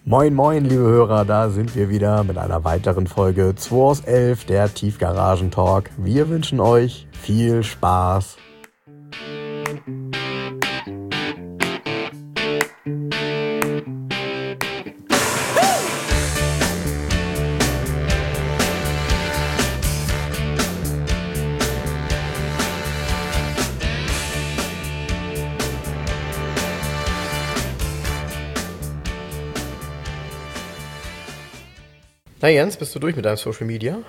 Moin moin liebe Hörer, da sind wir wieder mit einer weiteren Folge 2 aus 11, der Tiefgaragen-Talk. Wir wünschen euch viel Spaß. Na Jens, bist du durch mit deinem Social Media?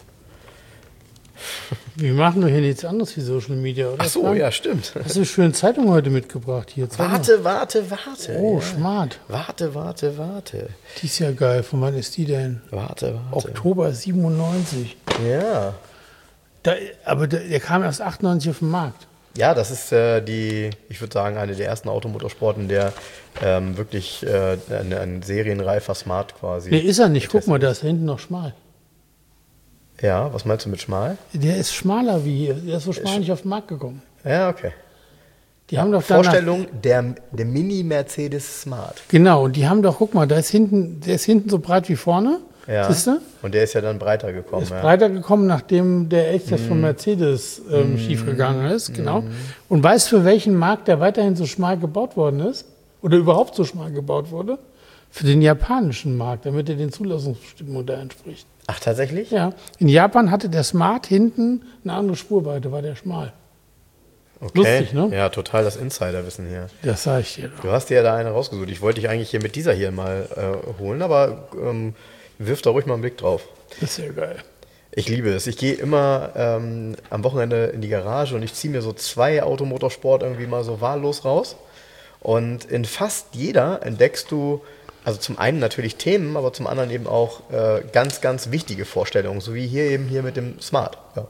Wir machen doch hier nichts anderes wie Social Media, oder? Ach so, ja, stimmt. Hast du eine schöne Zeitung heute mitgebracht hier? Warte. Oh, ja. smart. Warte. Die ist ja geil. Von wann ist die denn? Warte. Oktober 97. Ja. Der kam erst 98 auf den Markt. Ja, das ist ich würde sagen, eine der ersten Automotorsporten, der wirklich ein serienreifer Smart quasi. Nee, ist er nicht. Guck mal, da ist hinten noch schmal. Ja, was meinst du mit schmal? Der ist schmaler wie hier. Der ist so schmal nicht auf den Markt gekommen. Ja, okay. Die haben doch Vorstellung, der Mini-Mercedes Smart. Genau, und die haben doch, guck mal, der ist hinten so breit wie vorne. Ja. Siehst du? Und der ist ja dann breiter gekommen. Ist breiter gekommen, nachdem der Elchtest von Mercedes schief gegangen ist. Genau. Und weißt du, für welchen Markt der weiterhin so schmal gebaut worden ist? Oder überhaupt so schmal gebaut wurde? Für den japanischen Markt, damit er den Zulassungsbestimmungen da entspricht. Ach, tatsächlich? Ja. In Japan hatte der Smart hinten eine andere Spurweite, war der schmal. Okay. Lustig, ne? Ja, total das Insiderwissen hier. Das sag ich dir doch. Du hast dir ja da eine rausgesucht. Ich wollte dich eigentlich hier mit dieser hier mal holen, aber wirf da ruhig mal einen Blick drauf. Das ist ja geil. Ich liebe es. Ich gehe immer am Wochenende in die Garage und ich ziehe mir so 2 Automotorsport irgendwie mal so wahllos raus. Und in fast jeder entdeckst du, also zum einen natürlich Themen, aber zum anderen eben auch ganz, ganz wichtige Vorstellungen, so wie hier mit dem Smart. Ja.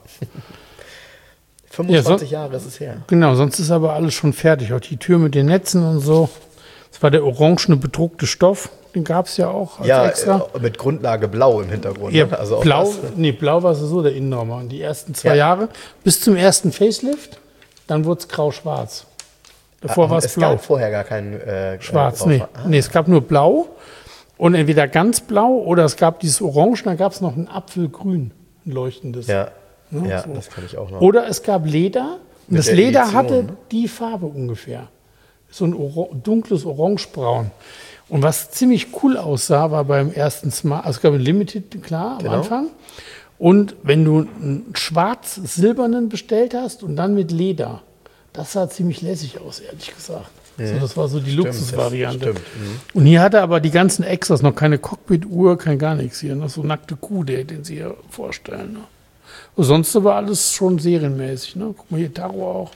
25 Jahre ist es her. Genau, sonst ist aber alles schon fertig. Auch die Tür mit den Netzen und so. Das war der orangene bedruckte Stoff. Den gab es ja auch als extra. Mit Grundlage blau im Hintergrund. Ja, ne? Also blau war so der Innenraum. Und die ersten 2 Jahre, bis zum ersten Facelift, dann wurde es grau-schwarz. Davor war es blau. Es gab vorher gar kein Schwarz, nee, es gab nur blau. Und entweder ganz blau oder es gab dieses Orange, dann gab es noch ein Apfelgrün, ein leuchtendes. Ja, so. Das kann ich auch noch. Oder es gab Leder. Und das Leder hatte die Farbe ungefähr. So ein dunkles Orangebraun. Und was ziemlich cool aussah, war beim ersten Smart, also es gab ein Limited, klar, am Anfang. Und wenn du einen schwarz-silbernen bestellt hast und dann mit Leder, das sah ziemlich lässig aus, ehrlich gesagt. So, das war so die Luxusvariante. Und hier hatte aber die ganzen Extras, noch keine Cockpit-Uhr, kein gar nichts hier. Noch so nackte Kuh, den sie hier vorstellen. Ne? Und sonst war alles schon serienmäßig. Ne? Guck mal hier, Taro auch.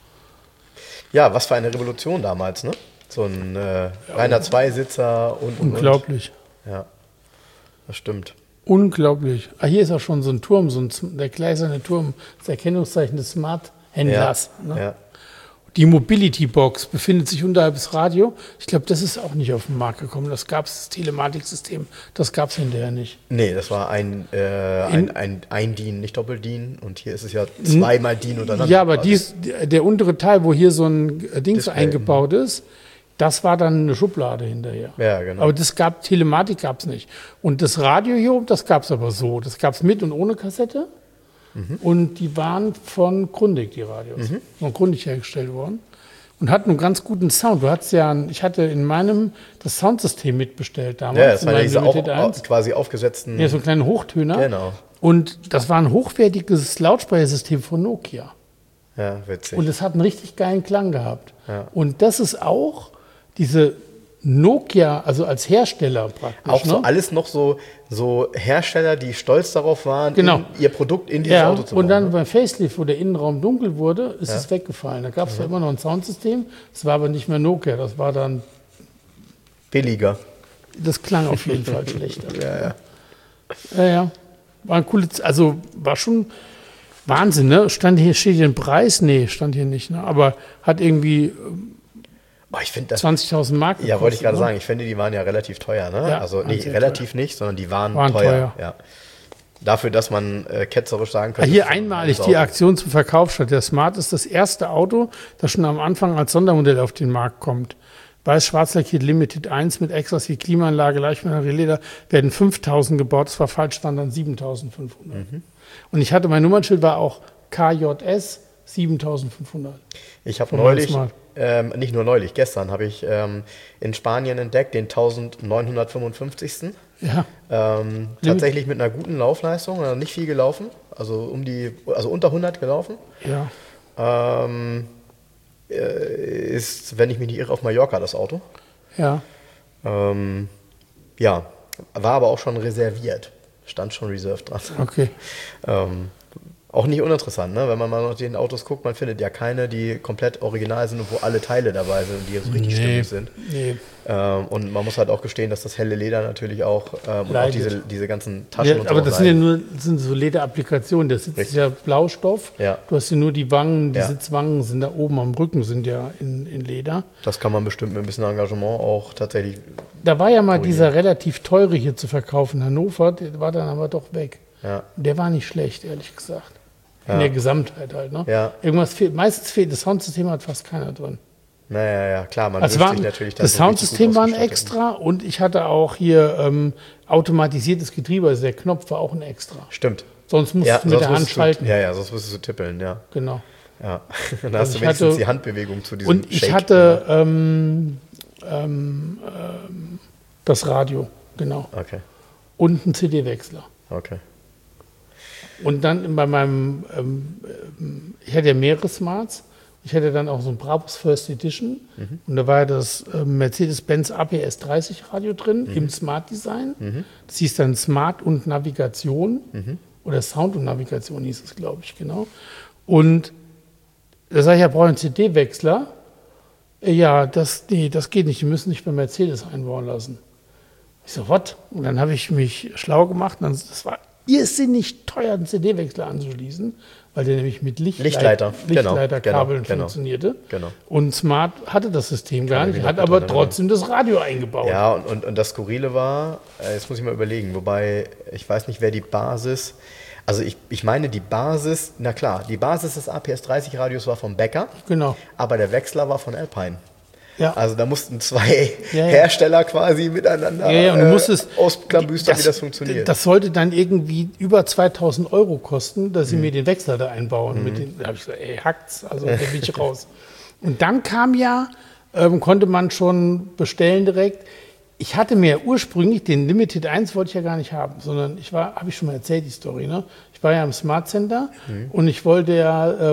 Ja, was für eine Revolution damals, ne? So ein reiner Zweisitzer und. Unglaublich. Ja, das stimmt. Unglaublich. Ah, hier ist auch schon so ein Turm, der gläserne Turm, das Erkennungszeichen des Smart-Händlers. Ja, ne? ja. Die Mobility Box befindet sich unterhalb des Radio. Ich glaube, das ist auch nicht auf den Markt gekommen. Das gab es, das Telematiksystem, das gab es hinterher nicht. Nee, das war ein DIN, nicht Doppel-DIN. Und hier ist es ja zweimal DIN untereinander. Ja, aber der untere Teil, wo hier so ein Dings eingebaut ist, das war dann eine Schublade hinterher. Ja, genau. Aber Telematik gab es nicht. Und das Radio hier oben, das gab es aber so. Das gab es mit und ohne Kassette. Und die waren von Grundig, die Radios. Von Grundig hergestellt worden. Und hatten einen ganz guten Sound. Ich hatte in meinem das Soundsystem mitbestellt damals. Ja, das war ja diese quasi aufgesetzten. Ja, so einen kleinen Hochtöner. Genau. Und das war ein hochwertiges Lautsprechersystem von Nokia. Ja, witzig. Und es hat einen richtig geilen Klang gehabt. Ja. Und das ist auch diese Nokia, also als Hersteller praktisch. Auch so alles noch so Hersteller, die stolz darauf waren, ihr Produkt in dieses Auto zu bauen. Und dann beim Facelift, wo der Innenraum dunkel wurde, ist es weggefallen. Da gab es ja immer noch ein Soundsystem. Das war aber nicht mehr Nokia, das war dann billiger. Das klang auf jeden Fall schlechter. Ja. War ein cooles, also war schon Wahnsinn, ne? Steht hier ein Preis? Nee, stand hier nicht, ne? Aber hat irgendwie 20.000 Mark gekostet. Ja, wollte ich gerade sagen. Ich finde, die waren ja relativ teuer, ne? Ja, also relativ teuer. Nicht, sondern die waren teuer. Ja. Dafür, dass man ketzerisch sagen könnte. Hier einmalig die Aktion zum Verkauf statt. Der Smart ist das erste Auto, das schon am Anfang als Sondermodell auf den Markt kommt. weiß-schwarz lackiert Limited 1 mit Extras wie Klimaanlage, Leder, werden 5.000 gebaut. Das war falsch, waren dann 7.500. Und ich hatte, mein Nummernschild war auch KJS 7.500. Ich habe neulich, nicht nur neulich, gestern habe ich in Spanien entdeckt, den 1955. Ja. Tatsächlich mit einer guten Laufleistung, also nicht viel gelaufen, also unter 100 gelaufen. Ja. Ist, wenn ich mich nicht irre, auf Mallorca das Auto. Ja. Ja, war aber auch schon reserviert. Stand schon Reserve dran. Okay. Auch nicht uninteressant, ne? Wenn man mal nach den Autos guckt, man findet ja keine, die komplett original sind und wo alle Teile dabei sind und die so richtig stimmig sind. Nee. Und man muss halt auch gestehen, dass das helle Leder natürlich auch, und auch diese ganzen Taschen ja, und so. Aber das sind so Lederapplikationen. Der Sitz ist ja Blaustoff. Ja. Du hast ja nur die Wangen, die Sitzwangen sind da oben am Rücken, sind ja in Leder. Das kann man bestimmt mit ein bisschen Engagement auch tatsächlich. Da war ja mal dieser relativ teure hier zu verkaufen in Hannover, der war dann aber doch weg. Ja. Der war nicht schlecht, ehrlich gesagt. In der Gesamtheit halt, ne? Ja. Irgendwas fehlt, meistens fehlt, das Soundsystem hat fast keiner drin. Naja, klar, man Also wünscht sich natürlich das Soundsystem war ein Extra und ich hatte auch hier automatisiertes Getriebe, also der Knopf war auch ein Extra. Stimmt. Sonst musst du mit der Hand schalten. Sonst musstest du tippeln, ja. Genau. Ja, dann hast du wenigstens die Handbewegung zu diesem Und ich Shake, hatte das Radio, genau. Okay. Und einen CD-Wechsler. Okay. Und dann bei meinem, ich hatte ja mehrere Smarts. Ich hatte dann auch so ein Brabus First Edition. Und da war ja das Mercedes-Benz APS 30 Radio drin im Smart Design. Das hieß dann Smart und Navigation. Oder Sound und Navigation hieß es, glaube ich, genau. Und da sage ich, ja, brauche ich einen CD-Wechsler. Ja, das geht nicht. Die müssen sich bei Mercedes einbauen lassen. Ich so, was? Und dann habe ich mich schlau gemacht. Und das war irrsinnig teuer, einen CD-Wechsler anzuschließen, weil der nämlich mit Lichtleiterkabeln funktionierte. Genau. Und Smart hatte das System gar nicht, hat aber trotzdem das Radio eingebaut. Ja, und das Skurrile war, jetzt muss ich mal überlegen, wobei, ich weiß nicht, wer die Basis, also ich meine die Basis, na klar, die Basis des APS 30 Radios war von Becker, Genau. aber der Wechsler war von Alpine. Ja. Also da mussten zwei Hersteller quasi miteinander und du musstest ausklabüstern, wie das funktioniert. Das sollte dann irgendwie über 2.000 € kosten, dass sie mir den Wechsler da einbauen. Da habe ich gesagt, ey, hackt's, also da bin ich raus. Und dann kam konnte man schon bestellen direkt. Ich hatte mir ursprünglich den Limited 1 wollte ich ja gar nicht haben, sondern habe ich schon mal erzählt, die Story, ne? Ich war ja im Smart Center und ich wollte ja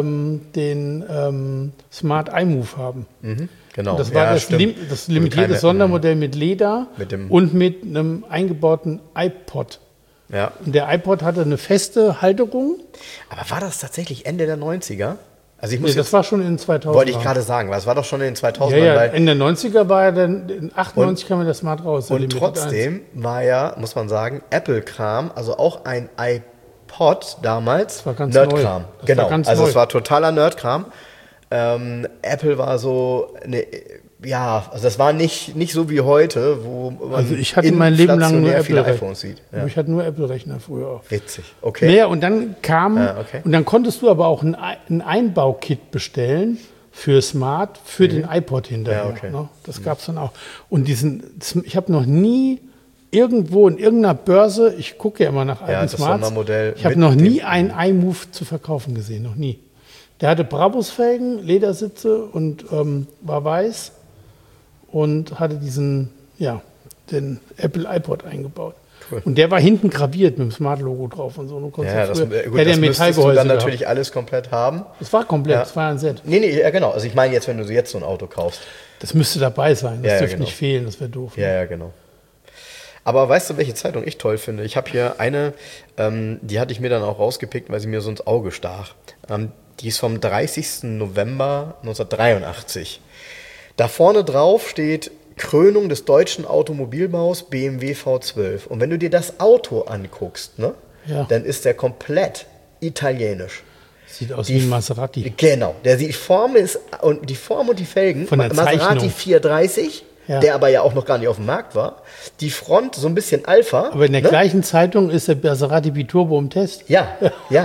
den Smart iMove haben. Genau. Das war das limitierte Sondermodell mit Leder und mit einem eingebauten iPod. Ja. Und der iPod hatte eine feste Halterung. Aber war das tatsächlich Ende der 90er? Also das war schon in den 2000er. Wollte ich gerade sagen, weil es war doch schon in den 2000ern. Ja, Ende der 90er war ja dann, in 98 kam ja das Smart raus. Und trotzdem war ja, muss man sagen, Apple-Kram, also auch ein iPod damals, Nerd-Kram. Genau, also es war totaler Nerd-Kram. Apple war so, also das war nicht so wie heute, wo man also ich hatte mein Leben lang nur viele iPhones sieht. Ja. Ich hatte nur Apple-Rechner früher auch. Witzig, okay. Naja, und dann und dann konntest du aber auch ein Einbaukit bestellen für Smart, für den iPod hinterher. Ja, okay. Ne? Das gab es dann auch. Und ich habe noch nie irgendwo in irgendeiner Börse, ich gucke ja immer nach alten Smarts, ich habe noch nie einen iMove zu verkaufen gesehen, noch nie. Der hatte Brabus-Felgen, Ledersitze und war weiß und hatte den Apple iPod eingebaut. Cool. Und der war hinten graviert mit dem Smart-Logo drauf und so. Das müsstest du dann natürlich alles komplett haben. Das war komplett, das war ein Set. Nee, ja genau. Also ich meine jetzt, wenn du jetzt so ein Auto kaufst. Das müsste dabei sein, das dürfte nicht fehlen, das wäre doof. Ja, genau. Aber weißt du, welche Zeitung ich toll finde? Ich habe hier eine, die hatte ich mir dann auch rausgepickt, weil sie mir so ins Auge stach. Die ist vom 30. November 1983. Da vorne drauf steht Krönung des deutschen Automobilbaus BMW V12. Und wenn du dir das Auto anguckst, ne, dann ist der komplett italienisch. Sieht aus wie ein Maserati. Genau. Die Form und die Felgen von der Maserati Zeichnung. 430, der aber ja auch noch gar nicht auf dem Markt war. Die Front so ein bisschen Alpha. Aber in der gleichen Zeitung ist der Maserati Biturbo im Test. Ja.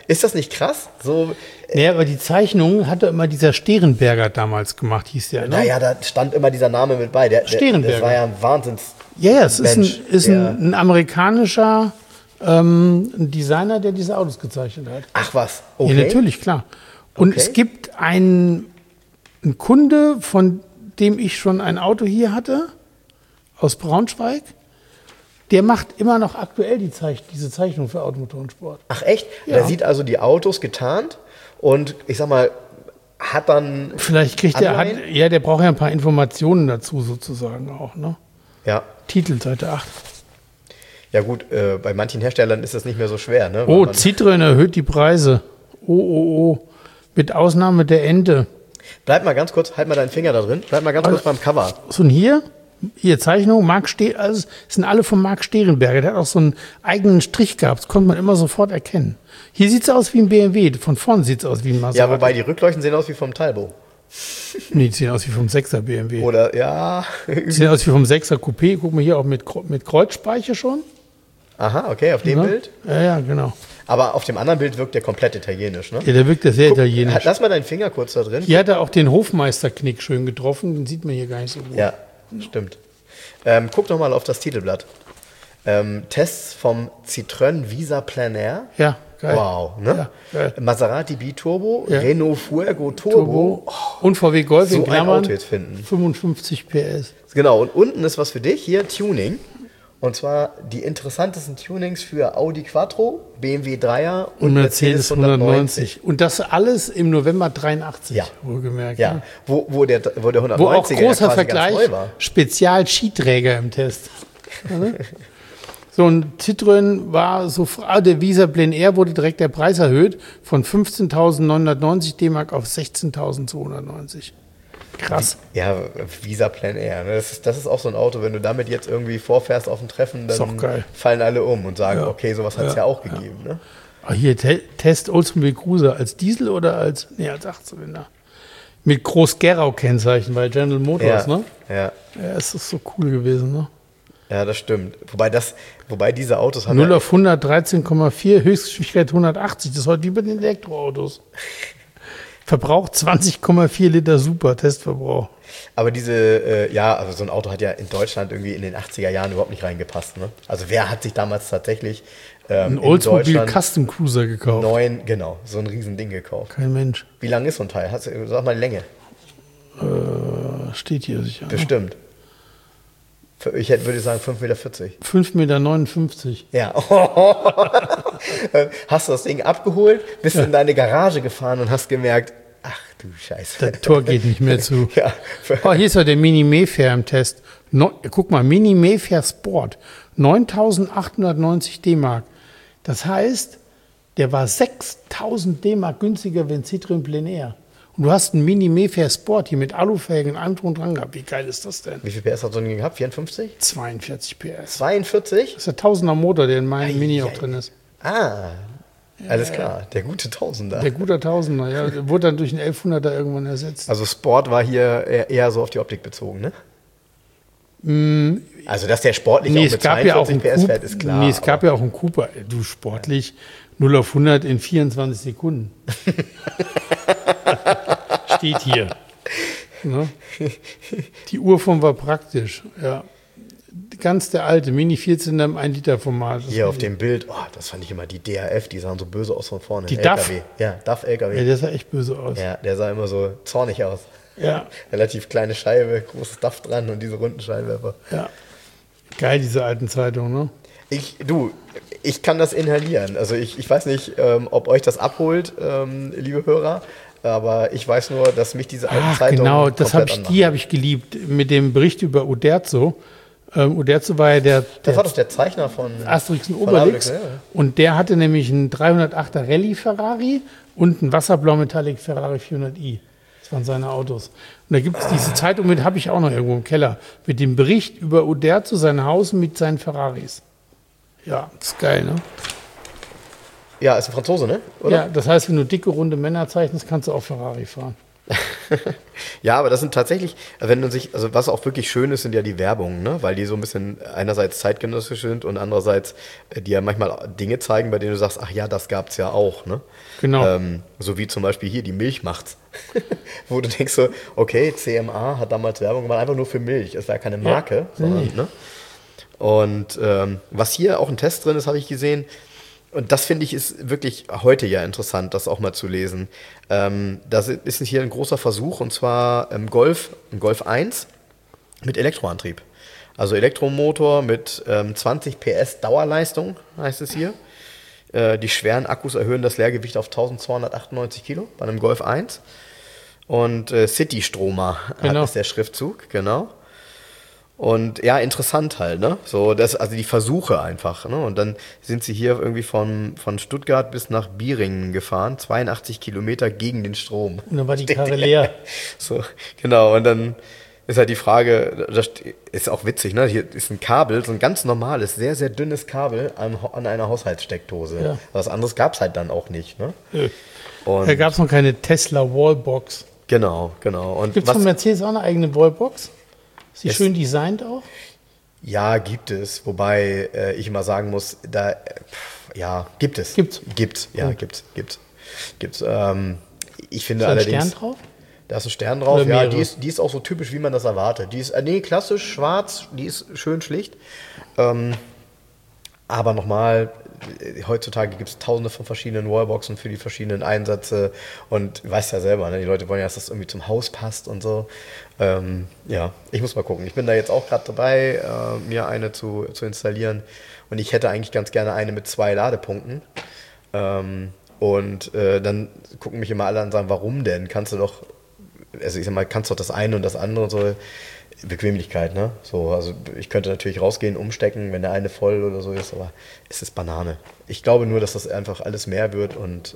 Ist das nicht krass? So, Ja, aber die Zeichnung hatte immer dieser Sterenberger damals gemacht, hieß der, ne? naja, da stand immer dieser Name mit bei. Sterenberger. Das war ja ein Wahnsinns. Ja, es Mensch, ist ein amerikanischer Designer, der diese Autos gezeichnet hat. Ach was, okay. Ja, natürlich, klar. Und Okay. es gibt einen Kunde, von dem ich schon ein Auto hier hatte, aus Braunschweig, der macht immer noch aktuell diese Zeichnung für Automotorensport. Ach echt? Ja. Der sieht also die Autos getarnt und ich sag mal, hat dann. Vielleicht kriegt Anleihen? der braucht ja ein paar Informationen dazu sozusagen auch, ne? Ja. Titel, Seite 8. Ja gut, bei manchen Herstellern ist das nicht mehr so schwer, ne? Oh, Weil man- Citroën erhöht die Preise. Oh. Mit Ausnahme der Ente. Bleib mal ganz kurz, halt mal deinen Finger da drin. Bleib mal ganz kurz beim Cover. So, und hier Zeichnung, also es sind alle von Marc Sterenberger. Der hat auch so einen eigenen Strich gehabt. Das konnte man immer sofort erkennen. Hier sieht es aus wie ein BMW. Von vorne sieht es aus wie ein Maserati. Ja, wobei die Rückleuchten sehen aus wie vom Talbot. Nee, die sehen aus wie vom 6er BMW. Oder, ja. Die sehen aus wie vom 6er Coupé. Guck mal hier auch mit Kreuzspeicher schon. Aha, okay, auf dem Ne? Bild. Ja, genau. Aber auf dem anderen Bild wirkt der komplett italienisch, ne? Ja, der wirkt ja sehr italienisch. Lass mal deinen Finger kurz da drin. Hier hat er auch den Hofmeisterknick schön getroffen. Den sieht man hier gar nicht so gut. Ja, stimmt. Guck doch mal auf das Titelblatt. Tests vom Citroën Visa Plein Air. Ja, geil. Wow, ne? Ja, geil. Maserati Biturbo, Ja. Renault Fuego Turbo. Turbo. Und VW Golf So in ein Klammern. Auto jetzt finden. 55 PS. Genau, und unten ist was für dich, hier Tuning. Und zwar die interessantesten Tunings für Audi Quattro, BMW 3er Und Mercedes 190. Und das alles im November 83, Ja. wohlgemerkt. Ja, ne? wo der 190er Wo auch ja großer quasi Vergleich, ganz neu war. Spezial-Skiträger im Test. Ja, ne? So, ein Citroën war so, der Visa Plein Air wurde direkt der Preis erhöht von 15.990 D-Mark auf 16.290. Krass. Ja, Visa Plein Air. Ne? Das ist auch so ein Auto, wenn du damit jetzt irgendwie vorfährst auf ein Treffen, Ist dann auch geil. fallen alle um und sagen, Ja. okay, sowas hat es ja auch gegeben. Ne? Ah, hier, Test Oldsmobile Cruiser als Diesel oder als Achtzylinder? Mit Groß-Gerau-Kennzeichen bei General Motors, ne? Ja, Ja, es ist so cool gewesen, ne? ja, das stimmt. Wobei diese Autos haben 0 ja, auf 100, 13,4, Höchstgeschwindigkeit 180. Das ist heute wie bei den Elektroautos. Verbrauch 20,4 Liter Super, Testverbrauch. aber also so ein Auto hat ja in Deutschland irgendwie in den 80er Jahren überhaupt nicht reingepasst. Ne? Also wer hat sich damals tatsächlich Ein in Oldsmobile Deutschland Custom Cruiser gekauft. genau, so ein Riesending gekauft. Kein Mensch. Wie lang ist so ein Teil? Sag mal die Länge. Steht hier sicher. Ne? Bestimmt. Würde sagen 5,40 Meter. 5,59 Meter. Ja. Hast du das Ding abgeholt, bist in deine Garage gefahren und hast gemerkt, ach du Scheiße. Das Tor geht nicht mehr zu. Ja. Oh, hier ist ja der Mini Mayfair im Test. Guck mal, Mini Mayfair Sport. 9.890 D-Mark. Das heißt, der war 6.000 D-Mark günstiger wie ein Citroën Plein Air. Und du hast einen Mini Mayfair Sport hier mit Alufelgen und allem drum und dran gehabt. Wie geil ist das denn? Wie viel PS hat so ein Ding gehabt? 54? 42 PS. 42? Das ist der 1000er Motor, der in meinem Mini auch drin ist. Ah, alles klar. Der gute Tausender. Der gute 1000er, ja. Der wurde dann durch einen 1100er irgendwann ersetzt. Also Sport war hier eher so auf die Optik bezogen, ne? Also, dass der sportlich auch Nee, es mit gab ja auch 42 einen PS Coupe. fährt, ist klar. Nee, es gab ja auch einen Cooper. Du, sportlich 0 auf 100 in 24 Sekunden. Steht hier. Ne? Die Urform war praktisch, ja. Ganz der alte, Mini 14er im 1-Liter-Format. Hier auf dem Bild, das fand ich immer, die DAF, die sahen so böse aus von vorne. Die LKW. DAF? Ja, DAF-LKW. Ja, der sah echt böse aus. Ja, der sah immer so zornig aus. Ja, Relativ kleine Scheibe, großes DAF dran und diese runden Scheinwerfer. ja. Geil, diese alten Zeitungen, ne? Ich kann das inhalieren. Also ich weiß nicht, ob euch das abholt, liebe Hörer, aber ich weiß nur, dass mich diese alten Ach, Zeitungen genau, komplett die habe ich geliebt. Mit dem Bericht über Uderzo. Uderzo war ja der Das war doch der Zeichner von Asterix und von Obelix. Obelix, ja. Und der hatte nämlich einen 308er Rallye Ferrari und einen Wasserblau Metallic Ferrari 400i. Das waren seine Autos. Und da gibt es diese Zeitung mit, habe ich auch noch irgendwo im Keller, mit dem Bericht über Uderzo, sein Haus mit seinen Ferraris. Ja, das ist geil, ne? Ja, ist ein Franzose, ne? Oder? Ja, das heißt, wenn du dicke, runde Männer zeichnest, kannst du auch Ferrari fahren. Ja, aber das sind tatsächlich, wenn man sich, also was auch wirklich schön ist, sind ja die Werbungen, ne? Weil die so ein bisschen einerseits zeitgenössisch sind und andererseits die ja manchmal Dinge zeigen, bei denen du sagst, ach ja, das gab's ja auch, ne? Genau. So wie zum Beispiel hier die Milch macht's. Wo du denkst so, okay, CMA hat damals Werbung gemacht, einfach nur für Milch. Es war ja keine Marke, sondern, ne? Und was hier auch ein Test drin ist, habe ich gesehen. Und das finde ich ist wirklich heute ja interessant, das auch mal zu lesen. Das ist hier ein großer Versuch und zwar ein Golf 1 mit Elektroantrieb. Also Elektromotor mit 20 PS Dauerleistung, heißt es hier. Die schweren Akkus erhöhen das Leergewicht auf 1298 Kilo bei einem Golf 1. Und City-Stromer ist der Schriftzug, genau. Und ja, interessant halt, ne? So, also die Versuche einfach, ne? Und dann sind sie hier irgendwie von Stuttgart bis nach Bieringen gefahren, 82 Kilometer gegen den Strom. Und dann war die Karre leer. So, genau. Und dann ist halt die Frage, das ist auch witzig, ne? Hier ist ein Kabel, so ein ganz normales, sehr, sehr dünnes Kabel an einer Haushaltssteckdose. Ja. Was anderes gab es halt dann auch nicht, ne? Da gab es noch keine Tesla Wallbox. Genau. Gibt es von Mercedes auch eine eigene Wallbox? Ist die schön designt auch? Ja, gibt es. Wobei ich immer sagen muss, gibt es. Gibt's. Ich finde ist da allerdings. Ein Stern drauf? Da ist ein Stern drauf, ja. Die ist auch so typisch, wie man das erwartet. Die ist, klassisch schwarz, die ist schön schlicht. Aber nochmal, heutzutage gibt es tausende von verschiedenen Wallboxen für die verschiedenen Einsätze und du weißt ja selber, ne? Die Leute wollen ja, dass das irgendwie zum Haus passt und so. Ich muss mal gucken. Ich bin da jetzt auch gerade dabei, mir eine zu installieren und ich hätte eigentlich ganz gerne eine mit 2 Ladepunkten. Dann gucken mich immer alle an und sagen, warum denn? Kannst du doch das eine und das andere und so. Bequemlichkeit, ne? So, also ich könnte natürlich rausgehen, umstecken, wenn der eine voll oder so ist, aber es ist Banane. Ich glaube nur, dass das einfach alles mehr wird und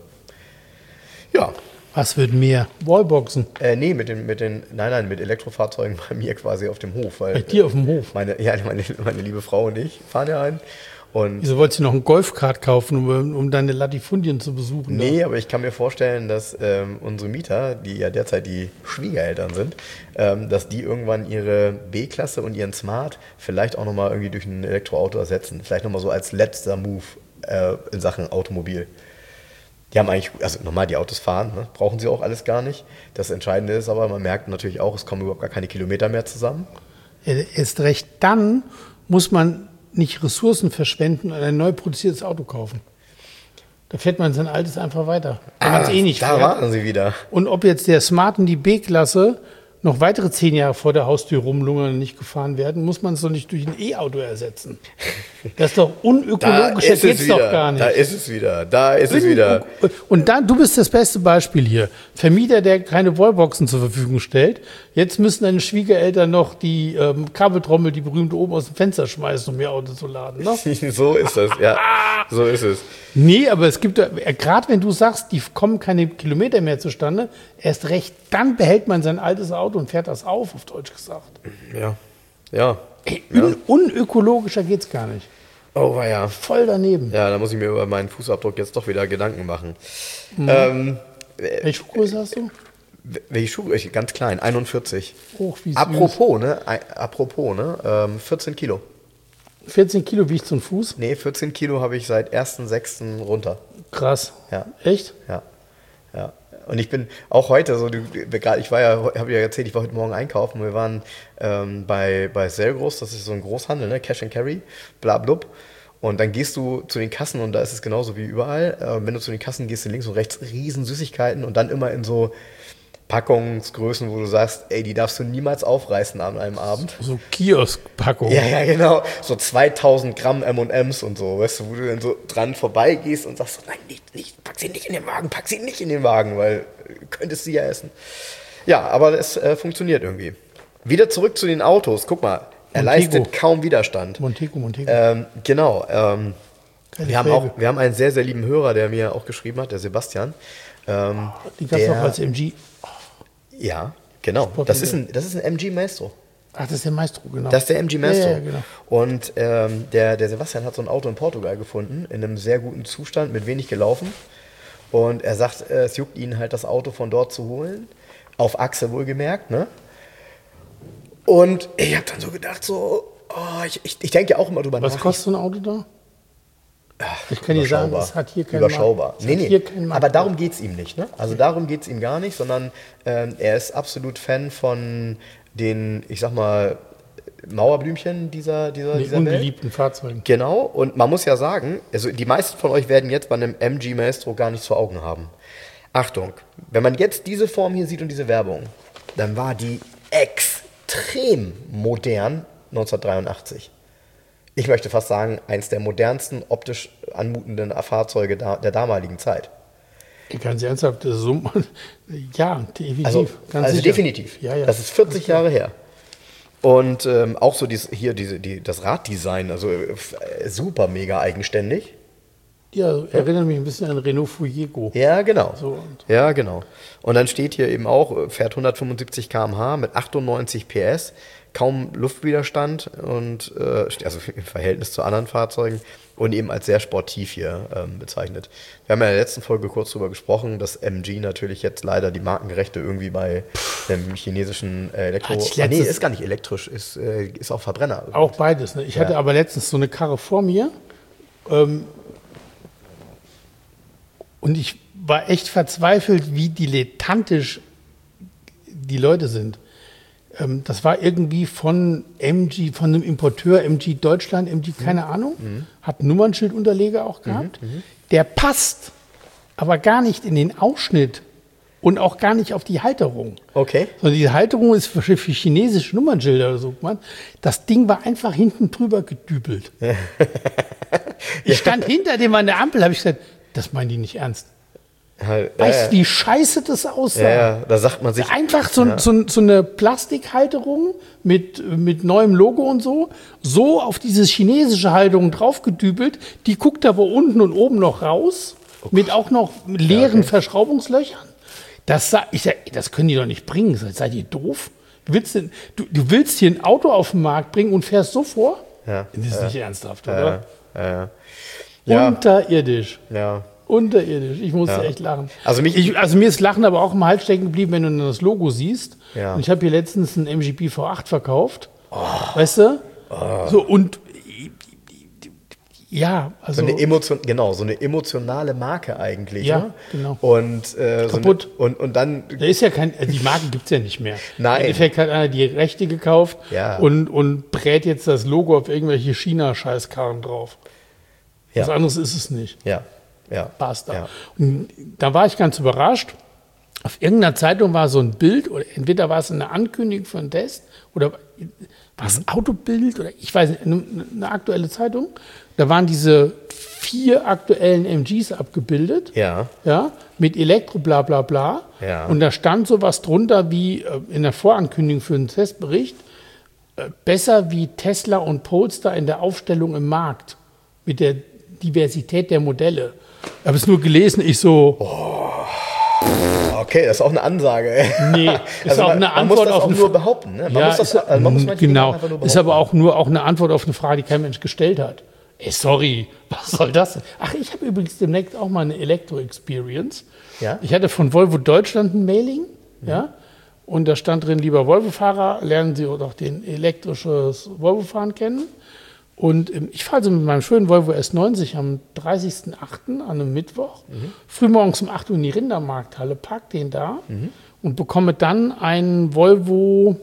ja. Was wird mehr? Wallboxen? Nee, mit Elektrofahrzeugen bei mir quasi auf dem Hof. Bei dir auf dem Hof? Meine liebe Frau und ich fahren ja ein. Und wieso wolltest du noch ein Golfkart kaufen, um deine Latifundien zu besuchen? Nee, aber ich kann mir vorstellen, dass unsere Mieter, die ja derzeit die Schwiegereltern sind, dass die irgendwann ihre B-Klasse und ihren Smart vielleicht auch nochmal irgendwie durch ein Elektroauto ersetzen. Vielleicht nochmal so als letzter Move in Sachen Automobil. Die haben eigentlich, also normal die Autos fahren, ne? Brauchen sie auch alles gar nicht. Das Entscheidende ist aber, man merkt natürlich auch, es kommen überhaupt gar keine Kilometer mehr zusammen. Erst recht dann muss man nicht Ressourcen verschwenden und ein neu produziertes Auto kaufen. Da fährt man sein altes einfach weiter. Wenn man es nicht da fährt. waren sie wieder. Und ob jetzt der Smart und die B-Klasse noch weitere 10 Jahre vor der Haustür rumlungern und nicht gefahren werden, muss man es doch nicht durch ein E-Auto ersetzen. Das ist doch unökologisch, das geht's doch gar nicht. Da ist es wieder. Und dann, du bist das beste Beispiel hier. Vermieter, der keine Wallboxen zur Verfügung stellt. Jetzt müssen deine Schwiegereltern noch die Kabeltrommel, die berühmte, oben aus dem Fenster schmeißen, um ihr Auto zu laden. Ne? So ist das, ja. So ist es. Nee, aber es gibt, gerade wenn du sagst, die kommen keine Kilometer mehr zustande, erst recht, dann behält man sein altes Auto und fährt das auf Deutsch gesagt. Ja. Ey, unökologischer geht's gar nicht. Oh, war ja. Voll daneben. Ja, da muss ich mir über meinen Fußabdruck jetzt doch wieder Gedanken machen. Welche Schuhgröße hast du? Welche Schuhe? Ganz klein, 41. Wie süß. Apropos, 14 Kilo. 14 Kilo wiegt so ein Fuß? Nee, 14 Kilo habe ich seit 1.6. runter. Krass. Ja. Echt? Ja. Und ich bin auch heute so, habe ja erzählt, ich war heute Morgen einkaufen. Wir waren bei Selgros, das ist so ein Großhandel, ne? Cash and Carry, blablub. Und dann gehst du zu den Kassen und da ist es genauso wie überall. Wenn du zu den Kassen gehst, links und rechts riesen Süßigkeiten und dann immer in so Packungsgrößen, wo du sagst, ey, die darfst du niemals aufreißen an einem Abend. So Kioskpackung. Ja, genau. So 2000 Gramm M&M's und so, weißt du, wo du dann so dran vorbeigehst und sagst, nein, nicht, pack sie nicht in den Wagen, weil du könntest sie ja essen. Ja, aber es funktioniert irgendwie. Wieder zurück zu den Autos. Guck mal, er leistet kaum Widerstand. Montego. Genau. Wir haben einen sehr, sehr lieben Hörer, der mir auch geschrieben hat, der Sebastian. Die gab es auch als MG. Ja, genau. Das ist ein MG Maestro. Ach, das ist der Maestro, genau. Das ist der MG Maestro. Ja, genau. Und der Sebastian hat so ein Auto in Portugal gefunden, in einem sehr guten Zustand, mit wenig gelaufen. Und er sagt, es juckt ihn halt, das Auto von dort zu holen. Auf Achse wohlgemerkt, ne? Und ich habe dann so gedacht, ich denke ja auch immer drüber nach. Was kostet so ein Auto da? Ach, ich kann dir sagen, es hat hier keinen Überschaubar. Markt. Hier keinen Markt. Aber darum geht es ihm nicht. Ne? Also darum geht es ihm gar nicht, sondern er ist absolut Fan von den, ich sag mal, Mauerblümchen dieser ungeliebten Welt. Fahrzeugen. Genau, und man muss ja sagen, also die meisten von euch werden jetzt bei einem MG Maestro gar nichts vor Augen haben. Achtung, wenn man jetzt diese Form hier sieht und diese Werbung, dann war die extrem modern 1983. Ich möchte fast sagen, eins der modernsten, optisch anmutenden Fahrzeuge der damaligen Zeit. Ganz ernsthaft, das ist so, ja, definitiv. Also definitiv. Ja. Das ist 40 Jahre her. Und auch so das Raddesign, also super mega eigenständig. Ja, erinnert mich ein bisschen an Renault Fuego. Ja, genau. So, ja, genau. Und dann steht hier eben auch, fährt 175 km/h mit 98 PS, kaum Luftwiderstand und also im Verhältnis zu anderen Fahrzeugen und eben als sehr sportiv hier bezeichnet. Wir haben ja in der letzten Folge kurz darüber gesprochen, dass MG natürlich jetzt leider die Markenrechte irgendwie bei dem chinesischen nee, ist gar nicht elektrisch, ist auch Verbrenner. Auch beides. Ne? Ich hatte aber letztens so eine Karre vor mir und ich war echt verzweifelt, wie dilettantisch die Leute sind. Das war irgendwie von MG, von einem Importeur, MG Deutschland, MG keine Ahnung, hat einen Nummernschildunterleger auch gehabt. Der passt aber gar nicht in den Ausschnitt und auch gar nicht auf die Halterung. Okay. Sondern die Halterung ist für chinesische Nummernschilder oder so. Das Ding war einfach hinten drüber gedübelt. Ich stand hinter dem an der Ampel, habe ich gesagt, das meinen die nicht ernst. Weißt du, wie scheiße das aussah? Ja, da sagt man sich... Einfach so eine Plastikhalterung mit neuem Logo und so auf diese chinesische Halterung draufgedübelt. Die guckt aber unten und oben noch raus, mit auch noch leeren Verschraubungslöchern. Das können die doch nicht bringen. Seid ihr doof? Du willst hier ein Auto auf den Markt bringen und fährst so vor? Ja, das ist nicht ernsthaft, oder? Ja. Unterirdisch. Ja. Unterirdisch. Ich musste echt lachen. Also mir ist Lachen aber auch im Hals stecken geblieben, wenn du dann das Logo siehst. Ja. Und ich habe hier letztens einen MGB V8 verkauft. Weißt du? So, und ja, also. So eine emotionale Marke eigentlich. Ja, ne? genau. Und kaputt. Und dann. Da ist ja die Marke gibt es ja nicht mehr. Nein. Im Endeffekt hat einer die Rechte gekauft und brät jetzt das Logo auf irgendwelche China-Scheißkarren drauf. Was anderes ist es nicht. Ja. Basta. Ja. Und da war ich ganz überrascht. Auf irgendeiner Zeitung war so ein Bild, oder entweder war es eine Ankündigung für einen Test, oder war es ein Autobild, oder ich weiß nicht, eine aktuelle Zeitung. Da waren diese 4 aktuellen MGs abgebildet. Ja. Mit Elektro, bla bla bla. Ja. Und da stand sowas drunter wie in der Vorankündigung für einen Testbericht, besser wie Tesla und Polestar in der Aufstellung im Markt. Mit der Diversität der Modelle. Ich habe es nur gelesen, Okay, das ist auch eine Ansage. Nee, ist auch eine Antwort auf eine Frage. Man muss das auch nur behaupten. Ne? Genau, ist aber auch nur eine Antwort auf eine Frage, die kein Mensch gestellt hat. Sorry, was soll das denn? Ach, ich habe übrigens demnächst auch mal eine Elektro-Experience. Ja? Ich hatte von Volvo Deutschland ein Mailing, und da stand drin, lieber Volvo-Fahrer, lernen Sie doch den elektrisches Volvo-Fahren kennen. Und ich fahre so mit meinem schönen Volvo S90 am 30.08. an einem Mittwoch, frühmorgens um 8 Uhr in die Rindermarkthalle, park den da und bekomme dann einen Volvo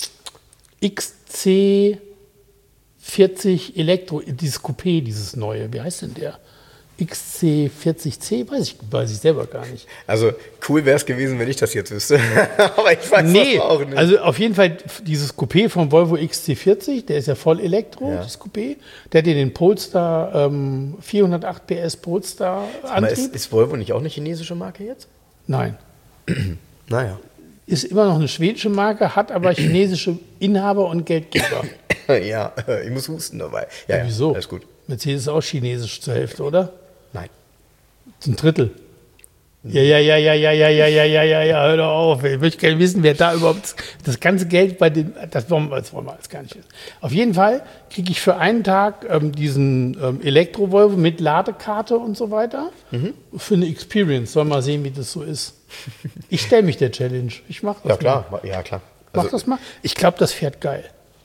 XC40 Elektro, dieses Coupé, dieses neue. Wie heißt denn der? XC40C? Weiß ich selber gar nicht. Also cool wäre es gewesen, wenn ich das jetzt wüsste. Aber ich weiß das auch nicht. Also auf jeden Fall dieses Coupé vom Volvo XC40, der ist ja voll Elektro, das Coupé. Der hat ja den Polestar 408 PS Polestar Antrieb. Ist Volvo nicht auch eine chinesische Marke jetzt? Nein. Naja. Ist immer noch eine schwedische Marke, hat aber chinesische Inhaber und Geldgeber. Ja, ich muss husten dabei. Ja, wieso? Alles gut. Mercedes ist auch chinesisch zur Hälfte, oder? Nein. Zum Drittel. Ja, hör doch auf. Ich möchte gerne wissen, wer da überhaupt das ganze Geld bei den, das wollen wir alles gar nicht wissen. Auf jeden Fall kriege ich für einen Tag diesen Elektro-Volvo mit Ladekarte und so weiter für eine Experience. Sollen wir mal sehen, wie das so ist. Ich stelle mich der Challenge. Ich mache das. Ja, klar. Ja, klar. Mach das mal. Ich glaube, das fährt geil.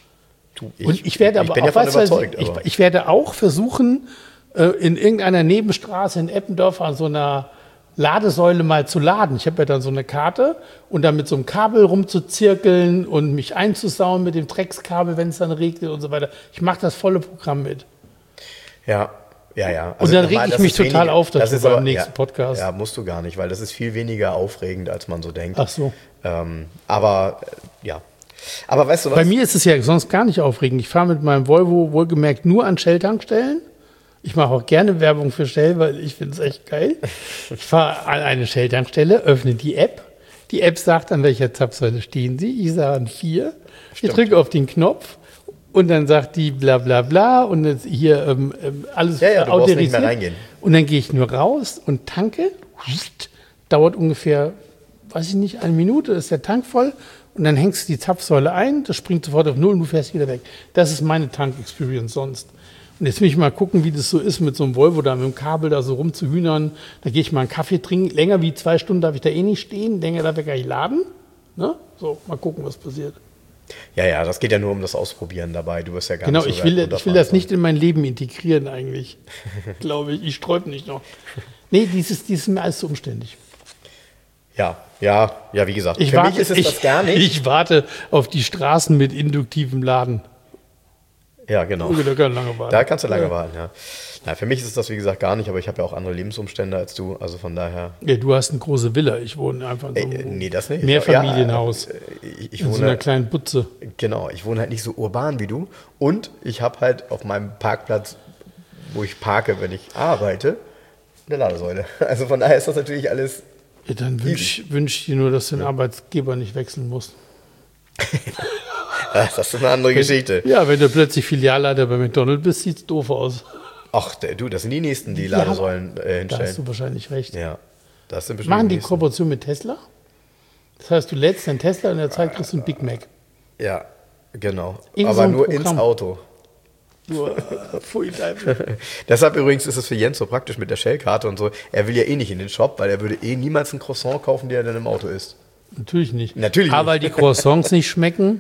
Und ich bin davon überzeugt. Ich werde auch versuchen, in irgendeiner Nebenstraße in Eppendorf an so einer Ladesäule mal zu laden. Ich habe ja dann so eine Karte und dann mit so einem Kabel rumzuzirkeln und mich einzusauen mit dem Dreckskabel, wenn es dann regnet und so weiter. Ich mache das volle Programm mit. Ja. Also und dann rege ich mich total auf darüber beim nächsten Podcast. Ja, musst du gar nicht, weil das ist viel weniger aufregend, als man so denkt. Ach so. Aber weißt du was? Bei mir ist es ja sonst gar nicht aufregend. Ich fahre mit meinem Volvo wohlgemerkt nur an Shell-Tankstellen. Ich mache auch gerne Werbung für Shell, weil ich finde es echt geil. Ich fahre an eine Shell-Tankstelle, öffne die App. Die App sagt, an welcher Zapfsäule stehen Sie. Ich sage an 4. Ich drücke auf den Knopf und dann sagt die bla bla bla und jetzt hier alles du brauchst nicht mehr reingehen. Und dann gehe ich nur raus und tanke. Dauert ungefähr, weiß ich nicht, 1 Minute, ist der Tank voll. Und dann hängst du die Zapfsäule ein, das springt sofort auf 0 und du fährst wieder weg. Das ist meine Tank-Experience sonst. Und jetzt will ich mal gucken, wie das so ist mit so einem Volvo da mit dem Kabel da so rumzuhühnern. Da gehe ich mal einen Kaffee trinken. Länger wie 2 Stunden darf ich da eh nicht stehen. Länger darf ich gar nicht laden. Ne? So, mal gucken, was passiert. Ja, das geht ja nur um das Ausprobieren dabei. Du wirst ja gar nicht so ich will das nicht in mein Leben integrieren eigentlich. Glaube ich. Ich sträube nicht noch. Nee, dieses ist mir alles so umständlich. Ja, wie gesagt. Für mich ist es das gar nicht. Ich warte auf die Straßen mit induktivem Laden. Ja, genau. Da kann lange warten. Da kannst du lange warten, ja. Na, für mich ist es das, wie gesagt, gar nicht, aber ich habe ja auch andere Lebensumstände als du, also von daher. Ja, du hast eine große Villa, ich wohne einfach in so einem das nicht. Mehrfamilienhaus. Ich in wohne so einer kleinen Butze. Genau, ich wohne halt nicht so urban wie du und ich habe halt auf meinem Parkplatz, wo ich parke, wenn ich arbeite, eine Ladesäule. Also von daher ist das natürlich alles. Ja, dann wünsche ich dir nur, dass du den Arbeitgeber nicht wechseln musst. Das ist eine andere Geschichte. Ja, wenn du plötzlich Filialleiter bei McDonald's bist, sieht es doof aus. Ach, du, das sind die Nächsten, die Ladesäulen hinstellen. Da hast du wahrscheinlich recht. Ja, das sind bestimmt Machen die Kooperation mit Tesla? Das heißt, du lädst deinen Tesla und in der Zeit kriegst du einen Big Mac. Ja, genau. Aber so nur Programm. Ins Auto. Nur Deshalb übrigens ist es für Jens so praktisch mit der Shell-Karte und so. Er will ja eh nicht in den Shop, weil er würde eh niemals ein Croissant kaufen, der dann im Auto isst. Natürlich nicht. Aber weil die Croissants nicht schmecken.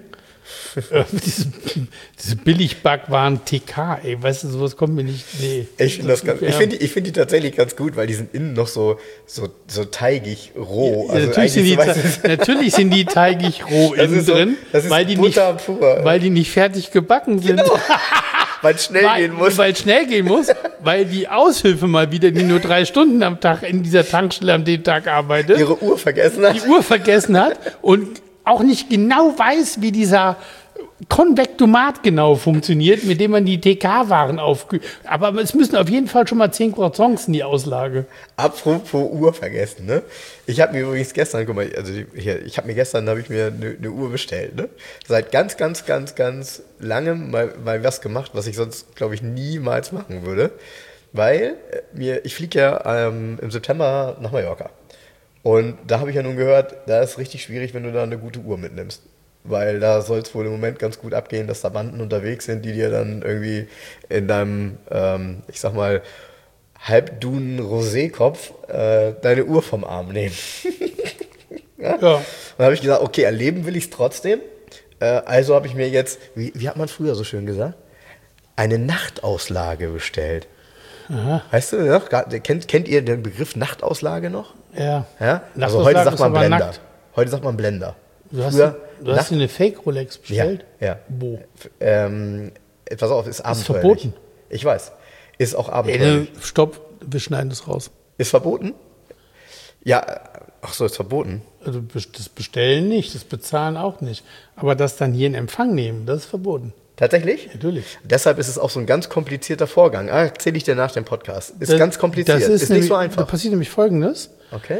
diese Billigbackwaren TK, ey, weißt du, sowas kommt mir nicht. Nee. Ich finde die tatsächlich ganz gut, weil die sind innen noch so teigig roh. Ja, also natürlich sind die teigig roh innen drin, weil die nicht fertig gebacken sind. Genau. Weil es schnell gehen muss. Weil es schnell gehen muss, weil die Aushilfe mal wieder, die nur 3 Stunden am Tag in dieser Tankstelle an dem Tag arbeitet, ihre Uhr vergessen hat und auch nicht genau weiß, wie dieser Konvektomat genau funktioniert, mit dem man die TK-Waren aufkühlt. Aber es müssen auf jeden Fall schon mal 10 Croissants in die Auslage. Apropos Uhr vergessen, ne? Ich habe mir übrigens gestern, guck mal, also habe ich mir eine Uhr bestellt, ne? Seit ganz, ganz, ganz, ganz langem mal was gemacht, was ich sonst, glaube ich, niemals machen würde. Weil ich fliege ja im September nach Mallorca. Und da habe ich ja nun gehört, da ist richtig schwierig, wenn du da eine gute Uhr mitnimmst. Weil da soll es wohl im Moment ganz gut abgehen, dass da Banden unterwegs sind, die dir dann irgendwie in deinem, ich sag mal, halbdunen Rosékopf deine Uhr vom Arm nehmen. Ja. Und dann habe ich gesagt, okay, erleben will ich es trotzdem. Also habe ich mir jetzt, wie hat man früher so schön gesagt, eine Nachtauslage bestellt. Aha. Weißt du noch? Kennt ihr den Begriff Nachtauslage noch? Ja. Also heute sagt man Blender. Heute sagt man Blender. Du hast dir eine Fake-Rolex bestellt? Ja. Wo? Pass auf, ist abenteuerlich. Ist verboten. Ich weiß. Ist auch abenteuerlich. Stopp, wir schneiden das raus. Ist verboten? Ja, ach so, ist verboten. Also das Bestellen nicht, das Bezahlen auch nicht. Aber das dann hier in Empfang nehmen, das ist verboten. Tatsächlich? Natürlich. Deshalb ist es auch so ein ganz komplizierter Vorgang. Erzähle ich dir nach dem Podcast. Ist ganz kompliziert. Ist nicht so einfach. Da passiert nämlich Folgendes. Okay.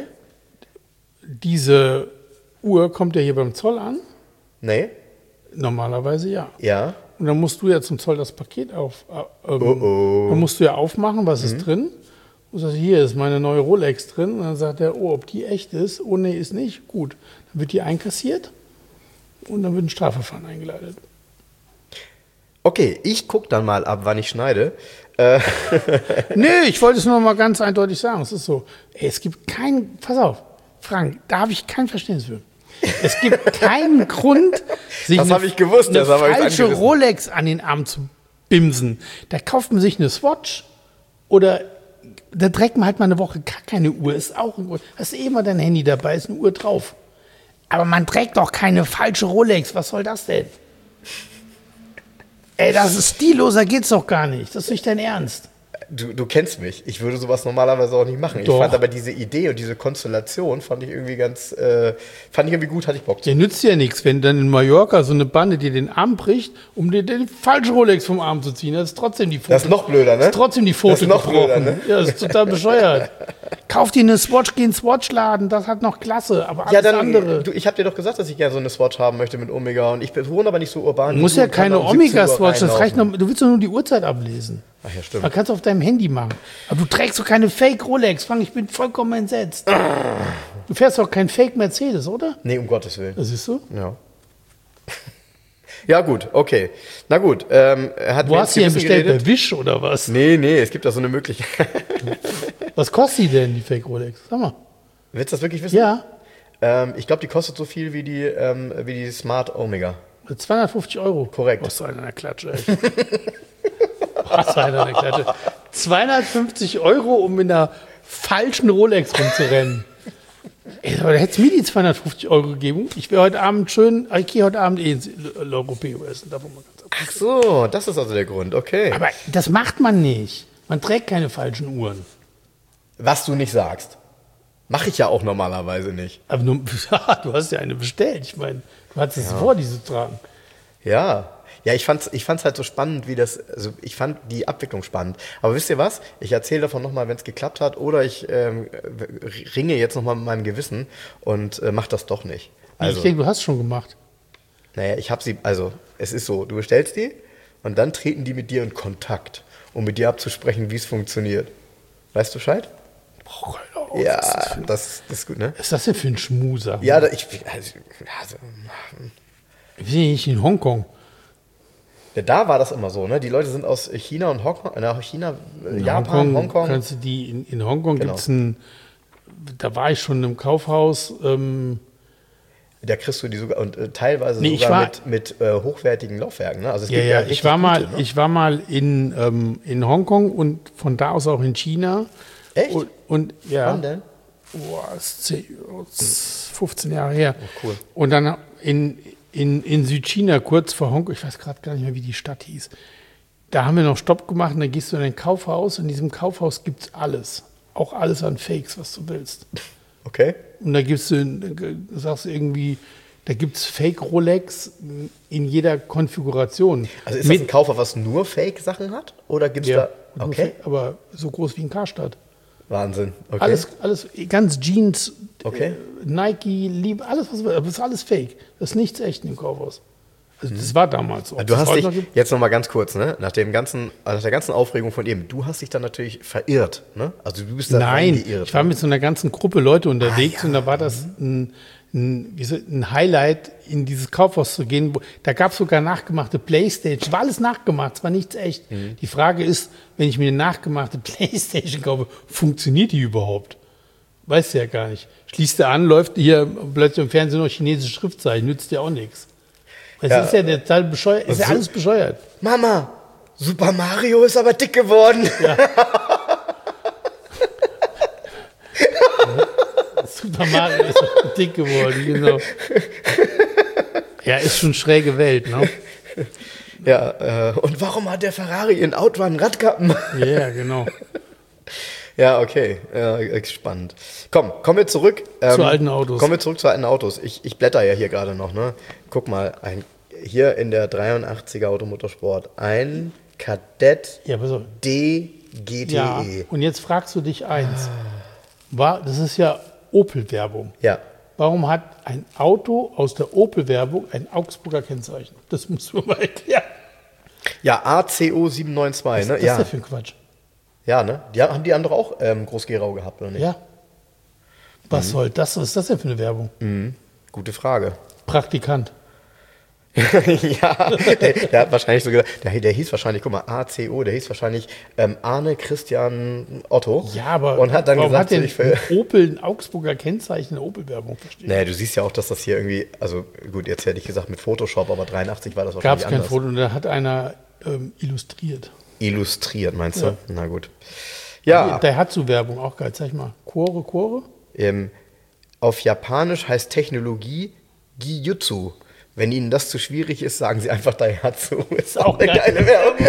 Diese Uhr kommt ja hier beim Zoll an. Nee. Normalerweise ja. Ja. Und dann musst du ja zum Zoll das Paket dann musst du ja aufmachen, was ist drin. Und sagst, hier ist meine neue Rolex drin. Und dann sagt er, ob die echt ist. Oh nee, ist nicht. Gut. Dann wird die einkassiert und dann wird ein Strafverfahren eingeleitet. Okay, ich gucke dann mal ab, wann ich schneide. Nee, ich wollte es nur mal ganz eindeutig sagen. Es ist so, es gibt pass auf, Frank, da habe ich kein Verständnis für. Es gibt keinen Grund, sich Das habe ich gewusst, eine deshalb habe ich's falsche angerissen. Rolex an den Arm zu bimsen. Da kauft man sich eine Swatch oder da trägt man halt mal eine Woche gar keine Uhr. Ist auch ein Grund. Hast du eh mal dein Handy dabei, ist eine Uhr drauf. Aber man trägt doch keine falsche Rolex. Was soll das denn? Ey, das ist stilloser, geht's doch gar nicht. Das ist nicht dein Ernst. Du kennst mich. Ich würde sowas normalerweise auch nicht machen. Doch. Ich fand aber diese Idee und diese Konstellation fand ich irgendwie gut, hatte ich Bock zu. Der nützt ja nichts, wenn dann in Mallorca so eine Bande dir den Arm bricht, um dir den falschen Rolex vom Arm zu ziehen. Das ist trotzdem die Foto. Das ist noch blöder, ne? Das ist trotzdem die Foto Das ist noch blöder, gebrochen. ne? Ja, das ist total bescheuert. Kauf dir eine Swatch, geh in den Swatch-Laden, das hat noch Klasse, aber alles andere. Ich habe dir doch gesagt, dass ich gerne so eine Swatch haben möchte mit Omega und ich wohne aber nicht so urban. Du musst ja keine Omega-Swatch, das reicht noch, du willst doch nur die Uhrzeit ablesen. Ach ja, stimmt. Man kann es auf deinem Handy machen. Aber du trägst doch keine Fake-Rolex, Frank, ich bin vollkommen entsetzt. Du fährst doch kein Fake-Mercedes, oder? Nee, um Gottes Willen. Das siehst du? Ja. Ja, gut, okay. Na gut. Wo hast du die denn bestellt? Bei Wish oder was? Nee, es gibt da so eine Möglichkeit. Was kostet die denn, die Fake-Rolex? Sag mal. Willst du das wirklich wissen? Ja, Ich glaube, die kostet so viel wie die Smart Omega. 250 €. Korrekt. Was einer der Klatsche, echt. Was einer der Klatsche. 250 €, um mit einer falschen Rolex rumzurennen. Ey, aber da hättest du mir die 250 € gegeben. Ich gehe heute Abend ins L'Europeo essen. Davon mal ganz ab. Ach so, das ist also der Grund, okay. Aber das macht man nicht. Man trägt keine falschen Uhren. Was du nicht sagst. Mache ich ja auch normalerweise nicht. Aber nur, ja, du hast ja eine bestellt. Ich meine, du hattest es vor, diese zu tragen. Ja. Ja, ich fand's halt so spannend, ich fand die Abwicklung spannend. Aber wisst ihr was? Ich erzähle davon nochmal, wenn es geklappt hat, oder ich ringe jetzt nochmal mit meinem Gewissen und mach das doch nicht. Also, Ich denke, du hast es schon gemacht. naja, es ist so, du bestellst die und dann treten die mit dir in Kontakt, um mit dir abzusprechen, wie es funktioniert. Weißt du Bescheid? Oh, keine Ja, Ahnung, das ist gut, ne? was ist das denn für ein Schmuser? Ja, Wir sind ja nicht in Hongkong. da war das immer so, ne? Die Leute sind aus China und Japan, Hongkong. Kannst du die in Hongkong Genau. gibt's da war ich schon im Kaufhaus. Da kriegst du die sogar und teilweise Nee, sogar mit hochwertigen Laufwerken. Ne? Also es gibt ja richtig ich war mal, gute, ne? ich war mal in Hongkong und von da aus auch in China. Echt? Und ja. Wann denn? Boah, ist 15 Jahre her. Oh, cool. Und dann in Südchina, kurz vor Hongkong, ich weiß gerade gar nicht mehr, wie die Stadt hieß. Da haben wir noch Stopp gemacht und dann gehst du in ein Kaufhaus. In diesem Kaufhaus gibt es alles. Auch alles an Fakes, was du willst. Okay. Und da sagst du irgendwie, da gibt es Fake-Rolex in jeder Konfiguration. Also ist das ein Kaufhaus, was nur Fake-Sachen hat? Oder gibt es Ja, da... Okay. aber so groß wie ein Karstadt. Wahnsinn. Okay. Alles ganz Jeans, Okay. Nike, alles, aber das ist alles Fake. Das ist nichts echt in dem Kaufhaus. Also das war damals so. Du hast dich, jetzt nochmal ganz kurz, ne? Nach der ganzen Aufregung von eben, du hast dich dann natürlich verirrt, ne? Also du bist da Nein, geirrt. ich war mit so einer ganzen Gruppe Leute unterwegs ja. und da war das ein Highlight, in dieses Kaufhaus zu gehen. Da gab es sogar nachgemachte Playstation. War alles nachgemacht, es war nichts echt. Die Frage ist, wenn ich mir eine nachgemachte Playstation kaufe, funktioniert die überhaupt? Weißt du ja gar nicht. Schließt du an, läuft hier plötzlich im Fernsehen noch chinesische Schriftzeichen, nützt dir auch nichts. Es ist ja total bescheuert, ist ja alles bescheuert. Mama, Super Mario ist aber dick geworden. Ja. Super Mario ist dick geworden, genau. Ja, ist schon schräge Welt, ne? Ja, und warum hat der Ferrari in Outrun Radkappen? Ja, genau. Ja, okay. Ja, spannend. Kommen wir zurück. Zu alten Autos. Kommen wir zurück zu alten Autos. Ich blätter ja hier gerade noch, ne? Guck mal, hier in der 83er Automotorsport, ein Kadett Ja, pass auf. D GTE. Ja, und jetzt fragst du dich eins. Das ist ja Opel-Werbung. Ja. Warum hat ein Auto aus der Opel-Werbung ein Augsburger Kennzeichen? Das musst du mir mal erklären. Ja, ACO 792, Was ne? ist das denn für ein Quatsch? Ja, ne? Haben die andere auch Groß-Gerau gehabt, oder nicht? Ja. Was soll das? Was ist das denn für eine Werbung? Gute Frage. Praktikant. Ja, der hat wahrscheinlich so gesagt, der hieß wahrscheinlich, guck mal, ACO, der hieß wahrscheinlich Arne Christian Otto. Ja, aber und hat dann warum gesagt, hat denn Opel ein Augsburger Kennzeichen eine Opel-Werbung verstehen? Naja, du siehst ja auch, dass das hier irgendwie, also gut, jetzt hätte ich gesagt mit Photoshop, aber 83 war das Gab wahrscheinlich es kein anders. Foto und da hat einer illustriert. Illustriert, meinst du? Ja. Na gut. Ja, Der hat so Werbung, auch geil. Zeig mal. Quore? auf Japanisch heißt Technologie Gijutsu. Wenn Ihnen das zu schwierig ist, sagen Sie einfach Daihatsu. Ist auch eine geile Werbung.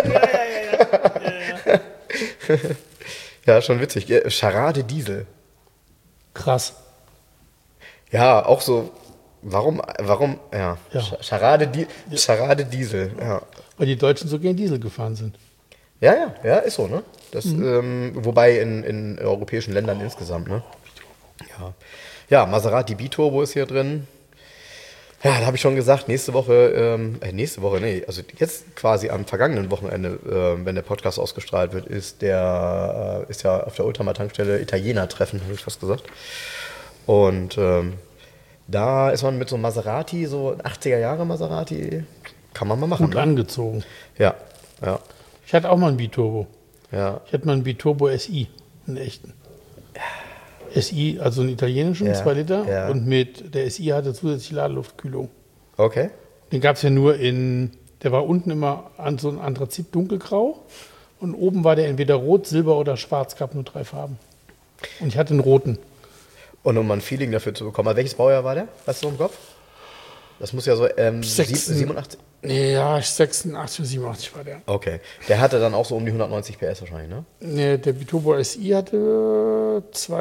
Ja, schon witzig. Charade Diesel. Krass. Ja, auch so, warum, ja. Ja. Charade Diesel, ja. Weil die Deutschen so gern Diesel gefahren sind. Ja, ist so, ne? Das, wobei in europäischen Ländern insgesamt, ne? Ja, Maserati Biturbo ist hier drin. Ja, da habe ich schon gesagt, nächste Woche, also jetzt quasi am vergangenen Wochenende, wenn der Podcast ausgestrahlt wird, ist ja auf der Ultramar-Tankstelle Italiener-Treffen, habe ich fast gesagt. Und da ist man mit so einem Maserati, so ein 80er-Jahre Maserati, kann man mal machen. Gut angezogen. Ja. Ich hatte auch mal einen Biturbo. Ja. Ich hatte mal einen Biturbo SI, einen echten. SI, also einen italienischen, 2 Liter. Ja. Und der SI hatte zusätzliche Ladeluftkühlung. Okay. Den gab es ja nur der war unten immer an so ein Anthrazit dunkelgrau. Und oben war der entweder rot, silber oder schwarz, gab nur 3 Farben. Und ich hatte einen roten. Und um mal ein Feeling dafür zu bekommen, welches Baujahr war der? Weißt du im Kopf? Das muss ja so 87? Ja, 86 oder 87 war der. Okay. Der hatte dann auch so um die 190 PS wahrscheinlich, ne? Nee, der Biturbo SI hatte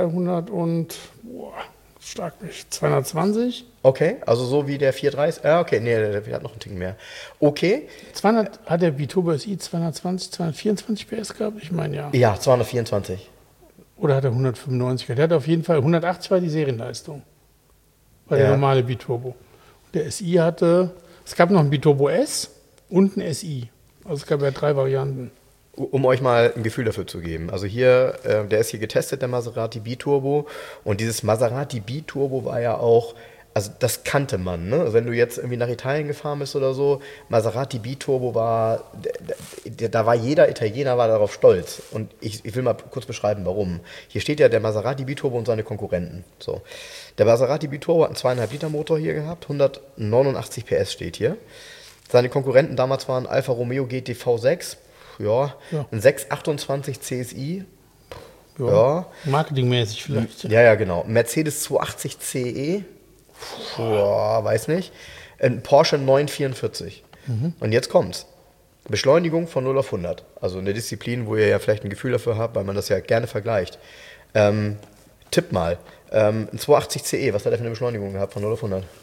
220. Okay, also so wie der 430. Okay, nee, der hat noch einen Ticken mehr. Okay. 200 hat der Biturbo SI 224 PS gehabt? Ich meine, ja. Ja, 224. Oder hat er 195? Der hat auf jeden Fall 180 war die Serienleistung. War der Ja. normale Biturbo. Der SI es gab noch einen Biturbo S und einen SI. Also es gab ja 3 Varianten. Um euch mal ein Gefühl dafür zu geben. Also hier, der ist hier getestet, der Maserati Biturbo. Und dieses Maserati Biturbo war ja auch, also das kannte man, ne? Also wenn du jetzt irgendwie nach Italien gefahren bist oder so, Maserati Biturbo war, da war jeder Italiener war darauf stolz. Und ich will mal kurz beschreiben, warum. Hier steht ja der Maserati Biturbo und seine Konkurrenten. So. Der Maserati Biturbo hat einen 2,5 Liter Motor hier gehabt, 189 PS steht hier. Seine Konkurrenten damals waren Alfa Romeo GT V6, ein 628 CSI, Marketingmäßig vielleicht. Ja, genau. Mercedes 280 CE, weiß nicht. Ein Porsche 944. Und jetzt kommt's. Beschleunigung von 0 auf 100. Also eine Disziplin, wo ihr ja vielleicht ein Gefühl dafür habt, weil man das ja gerne vergleicht. Tipp mal. Ein 280 CE, was hat er für eine Beschleunigung gehabt von 0 auf 100?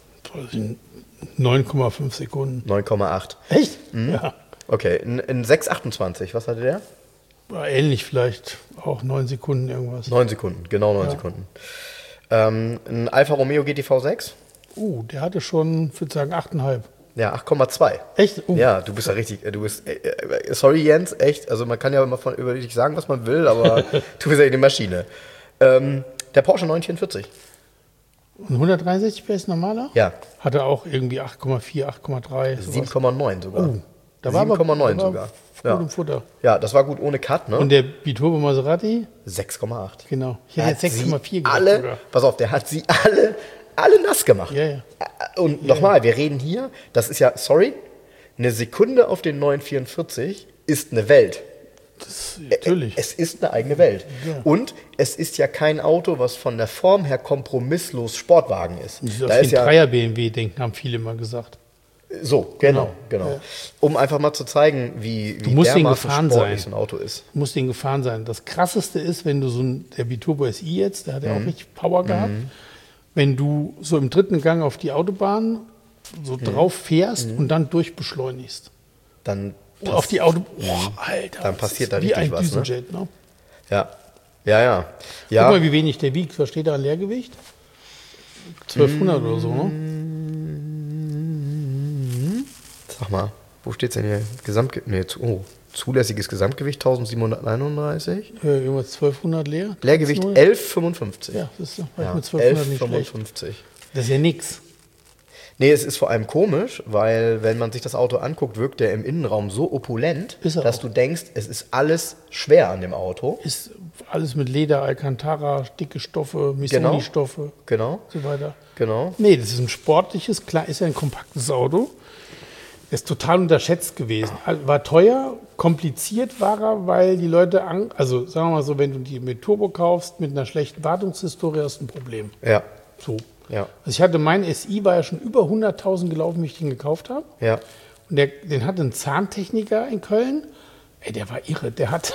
9,5 Sekunden. 9,8. Echt? Ja. Okay, ein 628, was hatte der? War ähnlich vielleicht, auch 9 Sekunden irgendwas. 9 Sekunden, genau 9 Sekunden. Ein Alfa Romeo GT V6? Der hatte schon, ich würde sagen, 8,5. Ja, 8,2. Echt? Ja, du bist ja richtig, sorry Jens, echt, also man kann ja immer über dich sagen, was man will, aber du bist ja eine Maschine. Der Porsche 944. Und 163 PS normaler? Ja. Hatte auch irgendwie 8,4, 8,3. 7,9 sogar. Da war 7,9 sogar. Ja. Im Futter. Ja, das war gut ohne Cut, ne? Und der Biturbo Maserati? 6,8. Genau. Ich hätte jetzt 6,4 gesagt sogar. Pass auf, der hat sie alle nass gemacht. Ja. Und nochmal, wir reden hier, das ist ja, eine Sekunde auf den 944 ist eine Welt. Natürlich. Es ist eine eigene Welt. Ja. Und es ist ja kein Auto, was von der Form her kompromisslos Sportwagen ist. Auf den Dreier BMW denken, haben viele mal gesagt. So, genau. Ja. Um einfach mal zu zeigen, wie dermaßen sportlich so ein Auto ist. Du musst den gefahren sein. Das Krasseste ist, wenn du der Biturbo SI jetzt, der hat ja auch richtig Power gehabt, wenn du so im 3. Gang auf die Autobahn so drauf fährst und dann durchbeschleunigst. Dann auf die Alter, dann passiert da richtig was. Wie ein Düsenjet, ne? Ja. Guck mal, wie wenig der wiegt. Was steht da an Leergewicht? 1200 oder so, ne? Sag mal, wo steht's denn hier? Zulässiges Gesamtgewicht 1731. Irgendwas 1200 leer. Leergewicht 11,55. Ja, das ist mit 1200 nicht schlecht. 11,55. Das ist ja nix. Nee, es ist vor allem komisch, weil wenn man sich das Auto anguckt, wirkt der im Innenraum so opulent, dass du denkst, es ist alles schwer an dem Auto. Ist alles mit Leder, Alcantara, dicke Stoffe, Missoni-Stoffe, genau. so weiter. Genau. Nee, das ist ein sportliches, klar, ist ja ein kompaktes Auto. Ist total unterschätzt gewesen. War teuer, kompliziert war er, weil die Leute, also sagen wir mal so, wenn du die mit Turbo kaufst, mit einer schlechten Wartungshistorie, hast du ein Problem. Ja. So. Ja. Also ich hatte, mein SI war ja schon über 100.000 gelaufen, wie ich den gekauft habe. Ja. Und den hatte ein Zahntechniker in Köln. Ey, der war irre. Der hat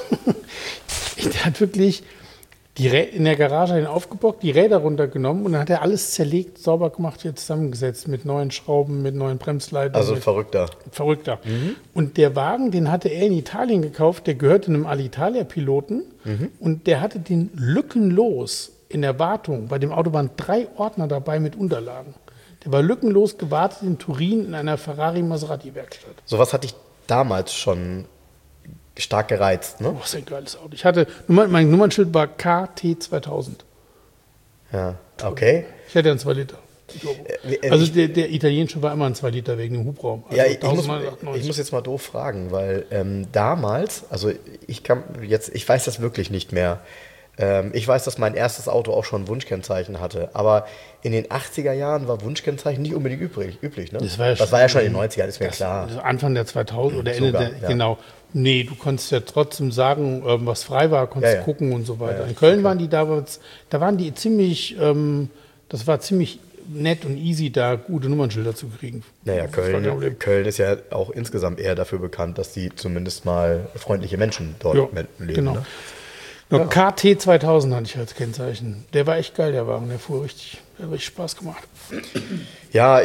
wirklich in der Garage den aufgebockt, die Räder runtergenommen und dann hat er alles zerlegt, sauber gemacht, hier zusammengesetzt mit neuen Schrauben, mit neuen Bremsleitern. Also Verrückter. Verrückter. Und der Wagen, den hatte er in Italien gekauft, der gehörte einem Alitalia-Piloten und der hatte den lückenlos in der Wartung. Bei dem Auto waren 3 Ordner dabei mit Unterlagen. Der war lückenlos gewartet in Turin in einer Ferrari-Maserati-Werkstatt. Sowas hatte ich damals schon stark gereizt, ne? Oh, das ist ein geiles Auto. Ich hatte, mein Nummernschild war KT 2000. Ja, okay. Ich hatte einen 2 Liter. Also der italienische war immer ein 2 Liter wegen dem Hubraum. Also ja, ich muss jetzt mal doof fragen, weil damals, also ich weiß das wirklich nicht mehr. Ich weiß, dass mein erstes Auto auch schon Wunschkennzeichen hatte, aber in den 80er Jahren war Wunschkennzeichen nicht unbedingt üblich, ne? Das war ja schon in den 90ern, ist mir klar. Also Anfang der 2000 oder Ende der, genau. Nee, du konntest ja trotzdem sagen, was frei war, konntest gucken und so weiter. In Köln waren die da waren die ziemlich, das war ziemlich nett und easy, da gute Nummernschilder zu kriegen. Naja, Köln ist ja auch insgesamt eher dafür bekannt, dass die zumindest mal freundliche Menschen dort leben. Genau. Ne? Nur KT 2000 hatte ich als Kennzeichen. Der war echt geil, der Wagen. Der fuhr richtig Spaß gemacht. Ja,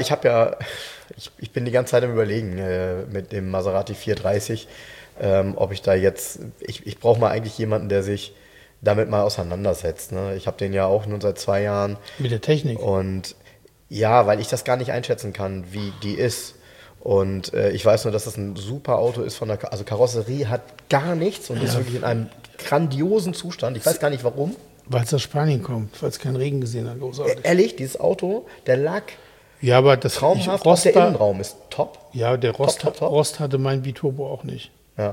ich bin die ganze Zeit am Überlegen mit dem Maserati 430, ob ich da jetzt, ich brauche mal eigentlich jemanden, der sich damit mal auseinandersetzt. Ne? Ich habe den ja auch nun seit 2 Jahren. Mit der Technik. Und ja, weil ich das gar nicht einschätzen kann, wie die ist. Und ich weiß nur, dass das ein super Auto ist also Karosserie hat gar nichts und ist wirklich in einem grandiosen Zustand. Ich weiß gar nicht warum. Weil es aus Spanien kommt, weil es keinen Regen gesehen hat. Großartig. Ehrlich, dieses Auto, der Lack, ja, aber das traumhaft, auch der Innenraum ist top. Ja, der Rost hatte mein Biturbo auch nicht. Ja.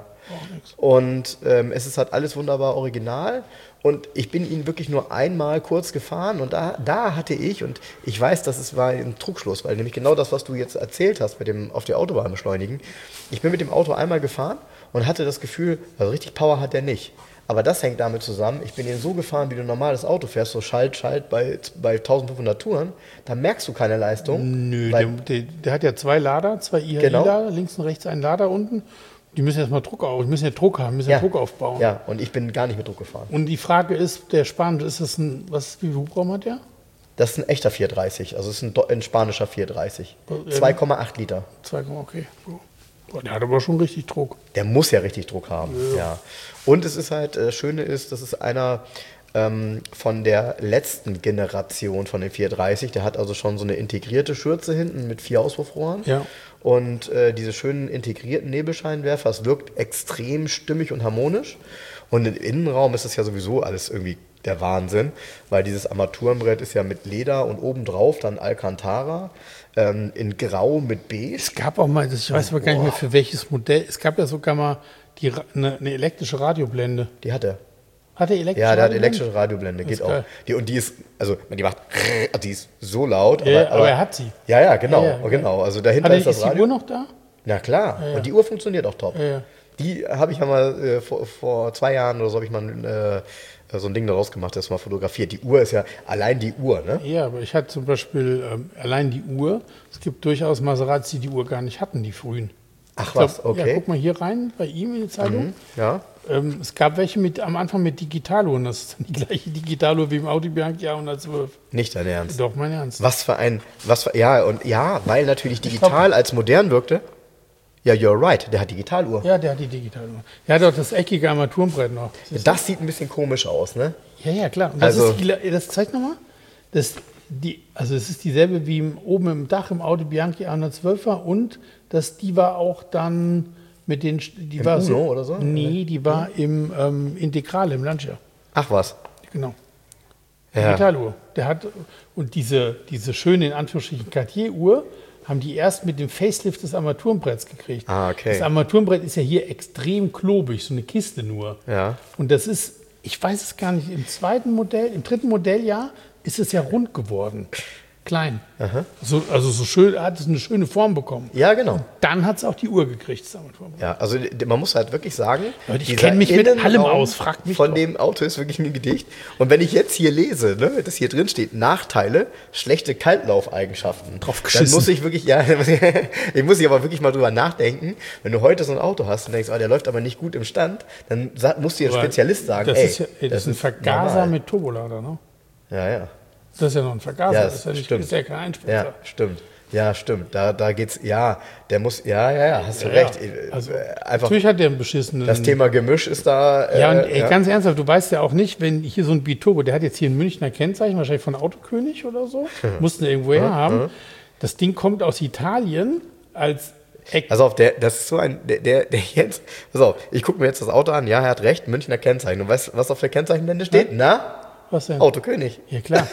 Und es ist halt alles wunderbar original. Und ich bin ihn wirklich nur einmal kurz gefahren und da hatte ich, und ich weiß, war ein Trugschluss, weil nämlich genau das, was du jetzt erzählt hast mit dem auf die Autobahn beschleunigen. Ich bin mit dem Auto einmal gefahren und hatte das Gefühl, also richtig Power hat der nicht. Aber das hängt damit zusammen, ich bin ihn so gefahren, wie du ein normales Auto fährst, so Schalt bei 1500 Touren, da merkst du keine Leistung. Nö, der hat ja 2 Lader, 2 IHI-Lader, links und rechts ein Lader unten. Die müssen erstmal Druck aufbauen. Ja, und ich bin gar nicht mit Druck gefahren. Und die Frage ist, der spanische, ist das wie viel Hubraum hat der? Das ist ein echter 430, also es ist ein spanischer 430. 2,8 Liter. Okay. Boah, der hat aber schon richtig Druck. Der muss ja richtig Druck haben, ja. Und es ist halt, das Schöne ist, das ist einer von der letzten Generation von dem 430. Der hat also schon so eine integrierte Schürze hinten mit 4 Auspuffrohren. Ja. Und diese schönen integrierten Nebelscheinwerfer, es wirkt extrem stimmig und harmonisch. Und im Innenraum ist das ja sowieso alles irgendwie der Wahnsinn, weil dieses Armaturenbrett ist ja mit Leder und obendrauf dann Alcantara in Grau mit Beige. Es gab auch mal, ich weiß aber gar nicht mehr für welches Modell, es gab ja sogar mal eine elektrische Radioblende. Die hat er. Hat er elektrische Radioblende? Ja, der hat elektrische Radioblende, geht auch. Und die ist, also die ist so laut. Ja, aber er hat sie. Ja, genau. Genau. Also dahinter ist das Radio. Ist die Uhr noch da? Na klar. Ja. Und die Uhr funktioniert auch top. Ja. Die habe ich ja mal vor 2 Jahren oder so, habe ich mal so ein Ding daraus gemacht, das mal fotografiert. Die Uhr ist ja allein die Uhr, ne? Ja, aber ich hatte zum Beispiel allein die Uhr. Es gibt durchaus Maseratis, die Uhr gar nicht hatten, die frühen. Ach was, okay. Ja, guck mal hier rein, bei ihm in die Zeitung. Ja. Es gab welche am Anfang mit Digitaluhren. Das ist die gleiche Digitaluhr wie im Audi Bianchi A112. Nicht dein Ernst? Doch, mein Ernst. Weil natürlich digital als modern wirkte. Ja, you're right, der hat Digitaluhr. Ja, der hat die Digitaluhr. Der hat auch das eckige Armaturenbrett noch. Das sieht ein bisschen komisch aus, ne? Ja, klar. Und das zeigt nochmal, es ist dieselbe wie oben im Dach im Audi Bianchi A112 war und die war auch dann mit den... Die war Uno oder so? Nee, die war im Integral, im Lancia. Ach was. Genau. Ja. Digitaluhr. Der hat, und diese schöne, in Anführungsstrichen, Cartier-Uhr haben die erst mit dem Facelift des Armaturenbretts gekriegt. Ah, okay. Das Armaturenbrett ist ja hier extrem klobig, so eine Kiste nur. Ja. Und das ist, ich weiß es gar nicht, im dritten Modelljahr ist es ja rund geworden. Klein. So, also so schön, hat es eine schöne Form bekommen. Ja, genau. Dann hat es auch die Uhr gekriegt, das Armaturenbrett. Ja, also man muss halt wirklich sagen, Leute, ich kenne mich mit allem aus, fragt mich von doch. dem Auto ist wirklich ein Gedicht. Und wenn ich jetzt hier lese, ne, das hier drin steht, Nachteile, schlechte Kaltlaufeigenschaften, Drauf dann geschissen. muss ich wirklich, ja, ich muss aber wirklich mal drüber nachdenken, wenn du heute so ein Auto hast und denkst, der läuft aber nicht gut im Stand, dann musst du dir ein Spezialist sagen, das ist ein Vergaser normal. mit Turbolader, ne? Ja. Das ist ja noch ein Vergaser, Ja, das ist ja kein Einspritzer. Ja, stimmt. Ja, stimmt. Da geht's, der muss, hast du recht. Also, Einfach, natürlich hat der einen beschissenen... das Thema Gemisch ist da. Ja, und ganz ernsthaft, du weißt ja auch nicht, wenn hier so ein Biturbo, der hat jetzt hier ein Münchner Kennzeichen, wahrscheinlich von Autokönig oder so, mussten wir irgendwo her haben. Das Ding kommt aus Italien als Pass auf, das ist so ein, der jetzt, pass auf, ich gucke mir jetzt das Auto an, ja, er hat recht, Münchner Kennzeichen. Und weißt du, was auf der Kennzeichenblende steht? Na? Was denn? Autokönig. Ja, klar.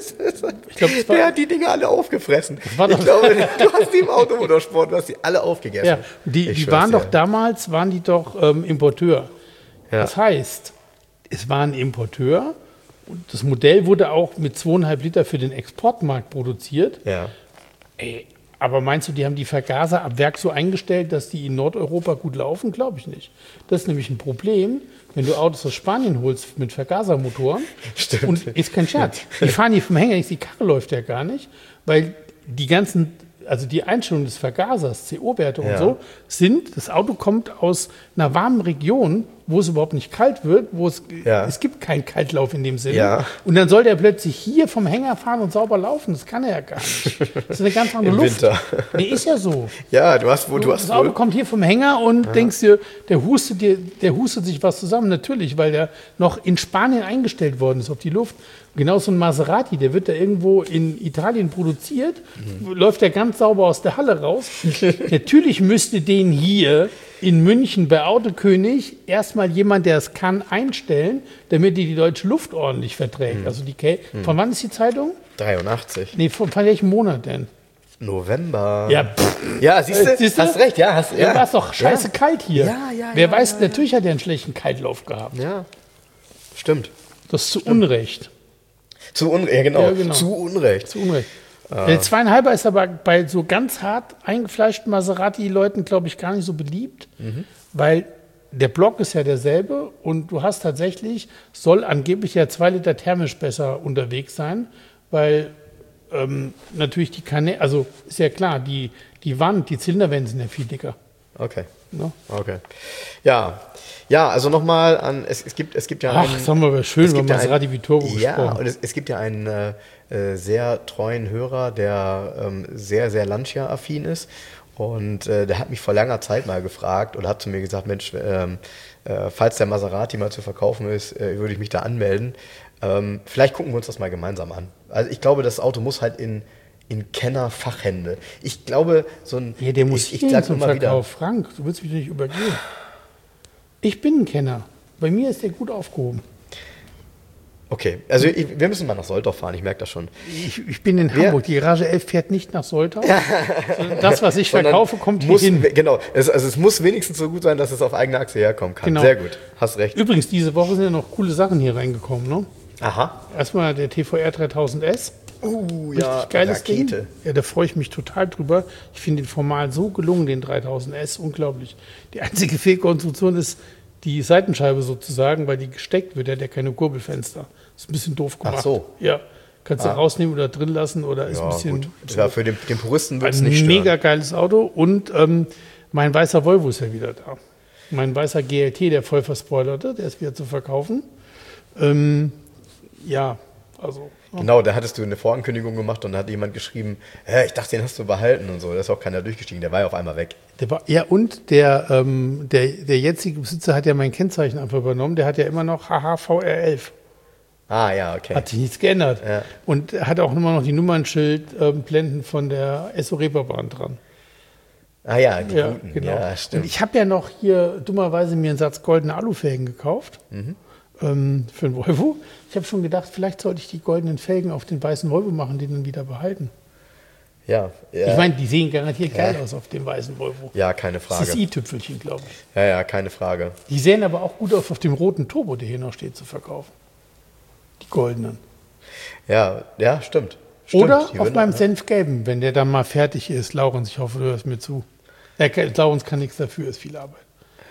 Ich glaube, der hat die Dinge alle aufgefressen. Ich war doch- glaube, du hast die im Automotorsport, du hast die alle aufgegessen. Ja, die waren doch damals, Importeur. Ja. Das heißt, es war ein Importeur und das Modell wurde auch mit 2,5 Liter für den Exportmarkt produziert. Ja. Ey, aber meinst du, die haben die Vergaser ab Werk so eingestellt, dass die in Nordeuropa gut laufen? Glaube ich nicht. Das ist nämlich ein Problem, wenn du Autos aus Spanien holst mit Vergasermotoren. Stimmt. Und ist kein Scherz. Die fahren hier vom Hänger, die Karre läuft ja gar nicht, weil die ganzen, also die Einstellung des Vergasers, CO-Werte und so, das Auto kommt aus einer warmen Region, wo es überhaupt nicht kalt wird, es gibt keinen Kaltlauf in dem Sinne. Ja. Und dann soll der plötzlich hier vom Hänger fahren und sauber laufen. Das kann er ja gar nicht. Das ist eine ganz andere Im Luft. Winter. Nee, ist ja so. Ja, du hast Das Auto kommt hier vom Hänger und denkst dir, der hustet sich was zusammen. Natürlich, weil der noch in Spanien eingestellt worden ist auf die Luft. Genau so ein Maserati, der wird da irgendwo in Italien produziert, läuft der ganz sauber aus der Halle raus. Natürlich müsste den hier in München bei Autokönig erstmal jemand, der es kann, einstellen, damit die deutsche Luft ordentlich verträgt. Also von wann ist die Zeitung? 83. Nee, von welchem Monat denn? November. Ja, Ja, siehst du? Hast recht, ja. Ja, war es doch scheiße kalt hier. Ja, Wer weiß, natürlich hat er einen schlechten Kaltlauf gehabt. Ja, stimmt. Das ist zu Unrecht. Zu Unrecht, ja genau. Ja, genau. Zu Unrecht. Zu Unrecht. Der 2,5er ist aber bei so ganz hart eingefleischten Maserati-Leuten, glaube ich, gar nicht so beliebt, weil der Block ist ja derselbe und du hast tatsächlich, soll angeblich ja 2 Liter thermisch besser unterwegs sein, weil natürlich die Kanäle, also ist ja klar, die Wand, die Zylinderwände sind ja viel dicker. Okay. Ne? Okay. Ja, also nochmal an, es gibt ja Ach, das haben wir aber schön über Maserati Vitoro Ja, gesprochen. und es gibt ja einen sehr treuen Hörer, der sehr, sehr Lancia-affin ist. Und der hat mich vor langer Zeit mal gefragt und hat zu mir gesagt, Mensch, falls der Maserati mal zu verkaufen ist, würde ich mich da anmelden. Vielleicht gucken wir uns das mal gemeinsam an. Also ich glaube, das Auto muss halt in Kenner-Fachhände. Ich glaube, so ein... Ja, der muss ich hier sag zum immer wieder, Verkauf. Frank, du willst mich doch nicht übergehen. Ich bin ein Kenner. Bei mir ist der gut aufgehoben. okay, also wir müssen mal nach Soltau fahren, ich merke das schon. Ich bin in Hamburg. Die Garage 11 fährt nicht nach Soltau. Das, was ich Sondern verkaufe, kommt hier muss, hin. Genau, es muss wenigstens so gut sein, dass es auf eigene Achse herkommen kann. Genau. Sehr gut, hast recht. Übrigens, diese Woche sind ja noch coole Sachen hier reingekommen. Ne? Aha. Erstmal der TVR 3000S. Ja, Richtig geiles Rakete. Ding. Ja, da freue ich mich total drüber. Ich finde den formal so gelungen, den 3000S. Unglaublich. Die einzige Fehlkonstruktion ist die Seitenscheibe sozusagen, weil die gesteckt wird. Der hat ja keine Kurbelfenster. Ist ein bisschen doof gemacht. Ach so. Ja. Kannst du rausnehmen oder drin lassen oder ist Ja, ein bisschen. gut. Ja, für den Puristen wird es Ein nicht stören. mega geiles Auto und mein weißer Volvo ist ja wieder da. Mein weißer GLT, der voll verspoilerte, der ist wieder zu verkaufen. Ja, also. Genau, da hattest du eine Vorankündigung gemacht und da hat jemand geschrieben, ich dachte, den hast du behalten und so. Da ist auch keiner durchgestiegen, der war ja auf einmal weg. Und der jetzige Besitzer hat ja mein Kennzeichen einfach übernommen. Der hat ja immer noch HHVR11. Ah, ja, okay. Hat sich nichts geändert. Ja. Und hat auch immer noch die Nummernschildblenden von der SO-Reeperbahn dran. Ah ja, die Ja, guten. genau. Ja, stimmt. Und ich habe ja noch hier dummerweise mir einen Satz goldene Alufelgen gekauft. Für einen Volvo. Ich habe schon gedacht, vielleicht sollte ich die goldenen Felgen auf den weißen Volvo machen, den dann wieder behalten. Ja. Ich meine, die sehen garantiert geil aus auf dem weißen Volvo. Ja, keine Frage. Das ist i-Tüpfelchen, glaube ich. Ja, keine Frage. Die sehen aber auch gut aus auf dem roten Turbo, der hier noch steht, zu verkaufen. Die goldenen. Ja, stimmt. Oder auf meinem Senfgelben, wenn der dann mal fertig ist. Laurens, ich hoffe, du hörst mir zu. Laurens kann nichts dafür, ist viel Arbeit.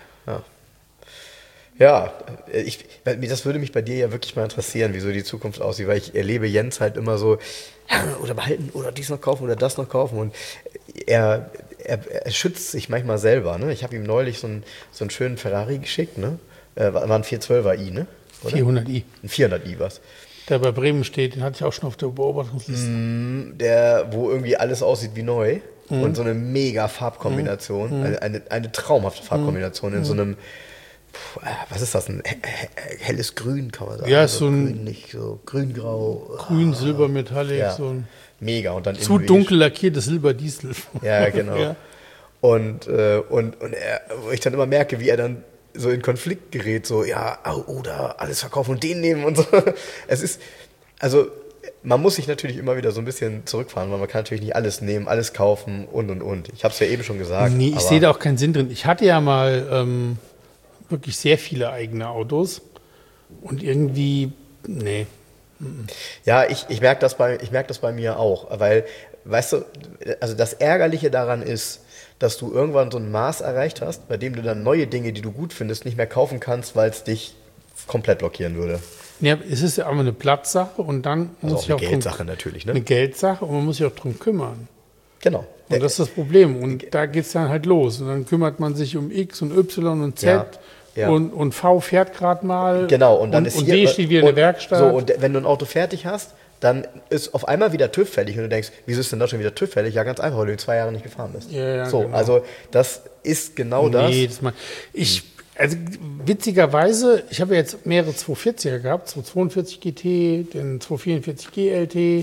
Ja, das würde mich bei dir ja wirklich mal interessieren, wie so die Zukunft aussieht, weil ich erlebe Jens halt immer so, oder behalten, oder dies noch kaufen, oder das noch kaufen, und er schützt sich manchmal selber, ne? Ich habe ihm neulich so einen schönen Ferrari geschickt, ne? War ein 412er i, ne? Oder? 400i. Ein 400i was. Der bei Bremen steht, den hatte ich auch schon auf der Beobachtungsliste. Wo irgendwie alles aussieht wie neu und so eine mega Farbkombination, eine traumhafte Farbkombination in so einem, was ist das, ein helles Grün, kann man sagen. Ja, so ein Grün, nicht so grün-grau. Grün, Silber, Metallic, Ja. so ein Mega. Und dann zu dunkel lackiertes Silberdiesel. Ja, genau. Ja. Und wo ich dann immer merke, wie er dann so in Konflikt gerät, so, oder alles verkaufen und den nehmen und so. Es ist, also, man muss sich natürlich immer wieder so ein bisschen zurückfahren, weil man kann natürlich nicht alles nehmen, alles kaufen und. Ich habe es ja eben schon gesagt. Nee, ich sehe da auch keinen Sinn drin. Ich hatte ja mal wirklich sehr viele eigene Autos und irgendwie, nee. Ja, ich merke das bei mir auch, weil, weißt du, also das Ärgerliche daran ist, dass du irgendwann so ein Maß erreicht hast, bei dem du dann neue Dinge, die du gut findest, nicht mehr kaufen kannst, weil es dich komplett blockieren würde. Ja, es ist ja auch eine Platzsache und dann Also muss auch ich auch eine Geldsache natürlich, ne? eine Geldsache und man muss sich auch drum kümmern. Genau. Und das ist das Problem. Und da geht es dann halt los. Und dann kümmert man sich um X und Y und Z. Ja. Und V fährt gerade mal. Genau, und dann ist und hier, D steht wieder in der Werkstatt. So, und wenn du ein Auto fertig hast, dann ist auf einmal wieder TÜV fällig und du denkst, wieso ist denn da schon wieder TÜV fällig? Ja, ganz einfach, weil du 2 Jahre nicht gefahren bist. Ja, so, genau. Also das ist genau das. Also witzigerweise, ich habe jetzt mehrere 240er gehabt, 242 GT, den 244 GLT.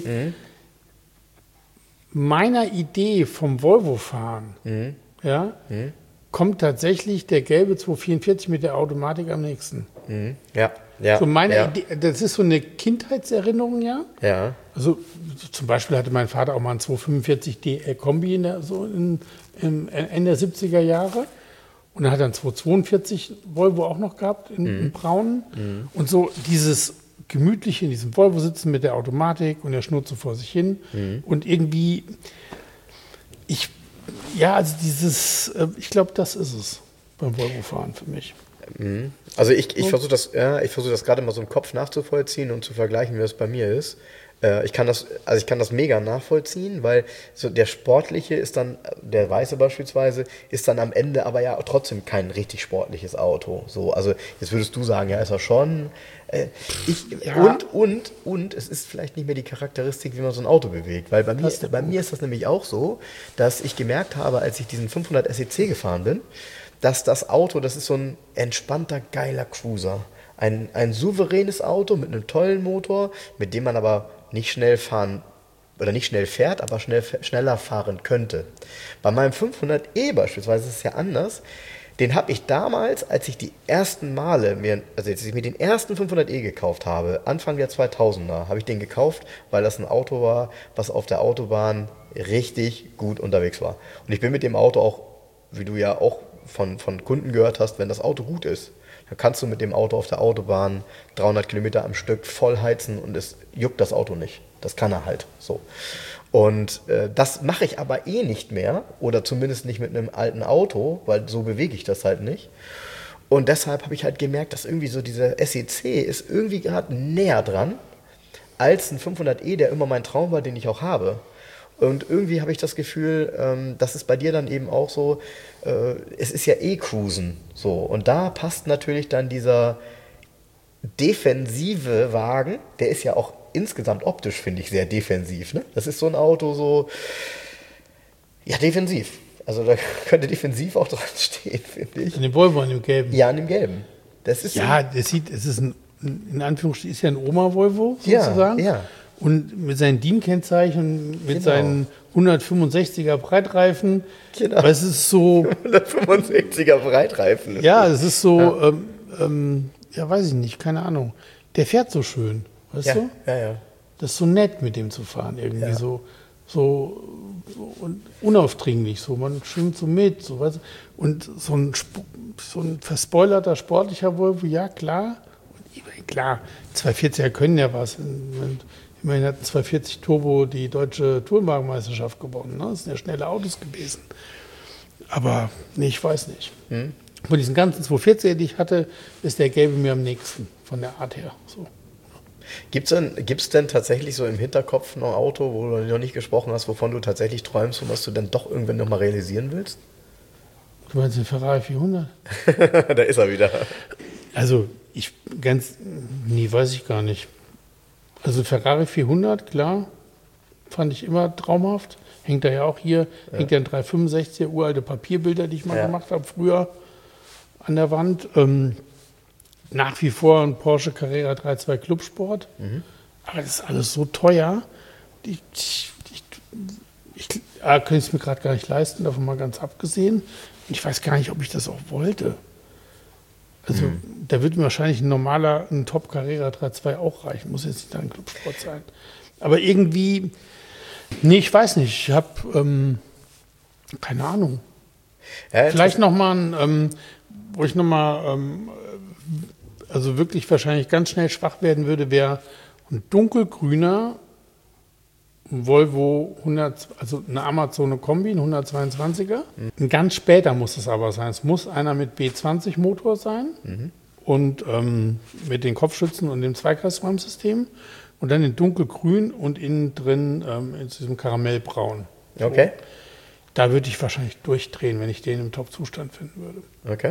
Meiner Idee vom Volvo-Fahren, kommt tatsächlich der gelbe 244 mit der Automatik am nächsten. Ja. So meine Idee, das ist so eine Kindheitserinnerung, ja. Ja. Also zum Beispiel hatte mein Vater auch mal einen 245 DL-Kombi Ende der 70er Jahre. Und dann hat er einen 242 Volvo auch noch gehabt, in braun. Und so dieses gemütliche in diesem Volvo sitzen mit der Automatik und der schnurrt so vor sich hin. Und irgendwie, ich glaube, das ist es beim Volvo-Fahren für mich. Also ich versuche das gerade mal so im Kopf nachzuvollziehen und zu vergleichen, wie das bei mir ist. Ich kann das mega nachvollziehen, weil so der sportliche ist dann, der weiße beispielsweise, ist dann am Ende aber ja trotzdem kein richtig sportliches Auto. So, also jetzt würdest du sagen, ja, ist er schon. Und es ist vielleicht nicht mehr die Charakteristik, wie man so ein Auto bewegt. Weil bei mir ist das nämlich auch so, dass ich gemerkt habe, als ich diesen 500 SEC gefahren bin, dass das Auto, das ist so ein entspannter, geiler Cruiser. Ein souveränes Auto mit einem tollen Motor, mit dem man aber nicht schnell fahren oder nicht schnell fährt, aber schneller fahren könnte. Bei meinem 500e beispielsweise ist es ja anders. Den habe ich damals, als ich die ersten Male als ich mir den ersten 500e gekauft habe, Anfang der 2000er, habe ich den gekauft, weil das ein Auto war, was auf der Autobahn richtig gut unterwegs war. Und ich bin mit dem Auto auch, wie du ja auch von Kunden gehört hast, wenn das Auto gut ist, dann kannst du mit dem Auto auf der Autobahn 300 Kilometer am Stück voll heizen und es juckt das Auto nicht. Das kann er halt so. Und das mache ich aber nicht mehr oder zumindest nicht mit einem alten Auto, weil so bewege ich das halt nicht. Und deshalb habe ich halt gemerkt, dass irgendwie so dieser SEC ist irgendwie gerade näher dran als ein 500e, der immer mein Traum war, den ich auch habe. Und irgendwie habe ich das Gefühl, dass es bei dir dann eben auch so, es ist ja Cruisen so. Und da passt natürlich dann dieser defensive Wagen, der ist ja auch insgesamt optisch, finde ich, sehr defensiv. Ne? Das ist so ein Auto so, ja, defensiv. Also da könnte defensiv auch dran stehen, finde ich. An dem Volvo, an dem gelben? Ja, an dem gelben. Das ist ja, es ist in Anführungsstrichen, ist ja ein Oma-Volvo sozusagen. Ja. Und mit seinen DIN-Kennzeichen, mit seinen 165er Breitreifen. Genau. Aber es ist so. 165er Breitreifen. Ja, es ist so, weiß ich nicht, keine Ahnung. Der fährt so schön, weißt du? Ja. Das ist so nett, mit dem zu fahren, irgendwie so. so und unaufdringlich, so man schwimmt so mit, so was. Und so ein verspoilerter sportlicher Volvo, ja klar, und klar, 240er können ja was. Immerhin hat ein 240 Turbo die deutsche Tourenwagenmeisterschaft gewonnen, ne? Das sind ja schnelle Autos gewesen. Aber nee, ich weiß nicht. Von diesen ganzen 240er, die ich hatte, ist der gelbe mir am nächsten, von der Art her. So. Gibt's denn tatsächlich so im Hinterkopf noch ein Auto, wo du noch nicht gesprochen hast, wovon du tatsächlich träumst und was du dann doch irgendwann noch mal realisieren willst? Du meinst den Ferrari 400? Da ist er wieder. Also, weiß ich gar nicht. Also Ferrari 400, klar, fand ich immer traumhaft. Hängt da ja auch hier, hängt ja ein 365er, uralte Papierbilder, die ich mal gemacht habe früher an der Wand. Nach wie vor ein Porsche Carrera 3.2 Clubsport. Aber das ist alles so teuer. Ich könnte es mir gerade gar nicht leisten, davon mal ganz abgesehen. Ich weiß gar nicht, ob ich das auch wollte. Also da würde mir wahrscheinlich ein Top Carrera 3.2 auch reichen. Muss jetzt nicht ein Clubsport sein. Aber irgendwie, nee, ich weiß nicht. Ich habe, keine Ahnung. Ja, vielleicht nochmal wo ich nochmal, also wirklich wahrscheinlich ganz schnell schwach werden würde, wäre ein dunkelgrüner Volvo 100, also eine Amazone Kombi, ein 122er. Ein ganz später muss es aber sein. Es muss einer mit B20 Motor sein und mit den Kopfschützen und dem Zweikreisräumsystem und dann in dunkelgrün und innen drin in diesem Karamellbraun. Okay. Da würde ich wahrscheinlich durchdrehen, wenn ich den im Top-Zustand finden würde. Okay.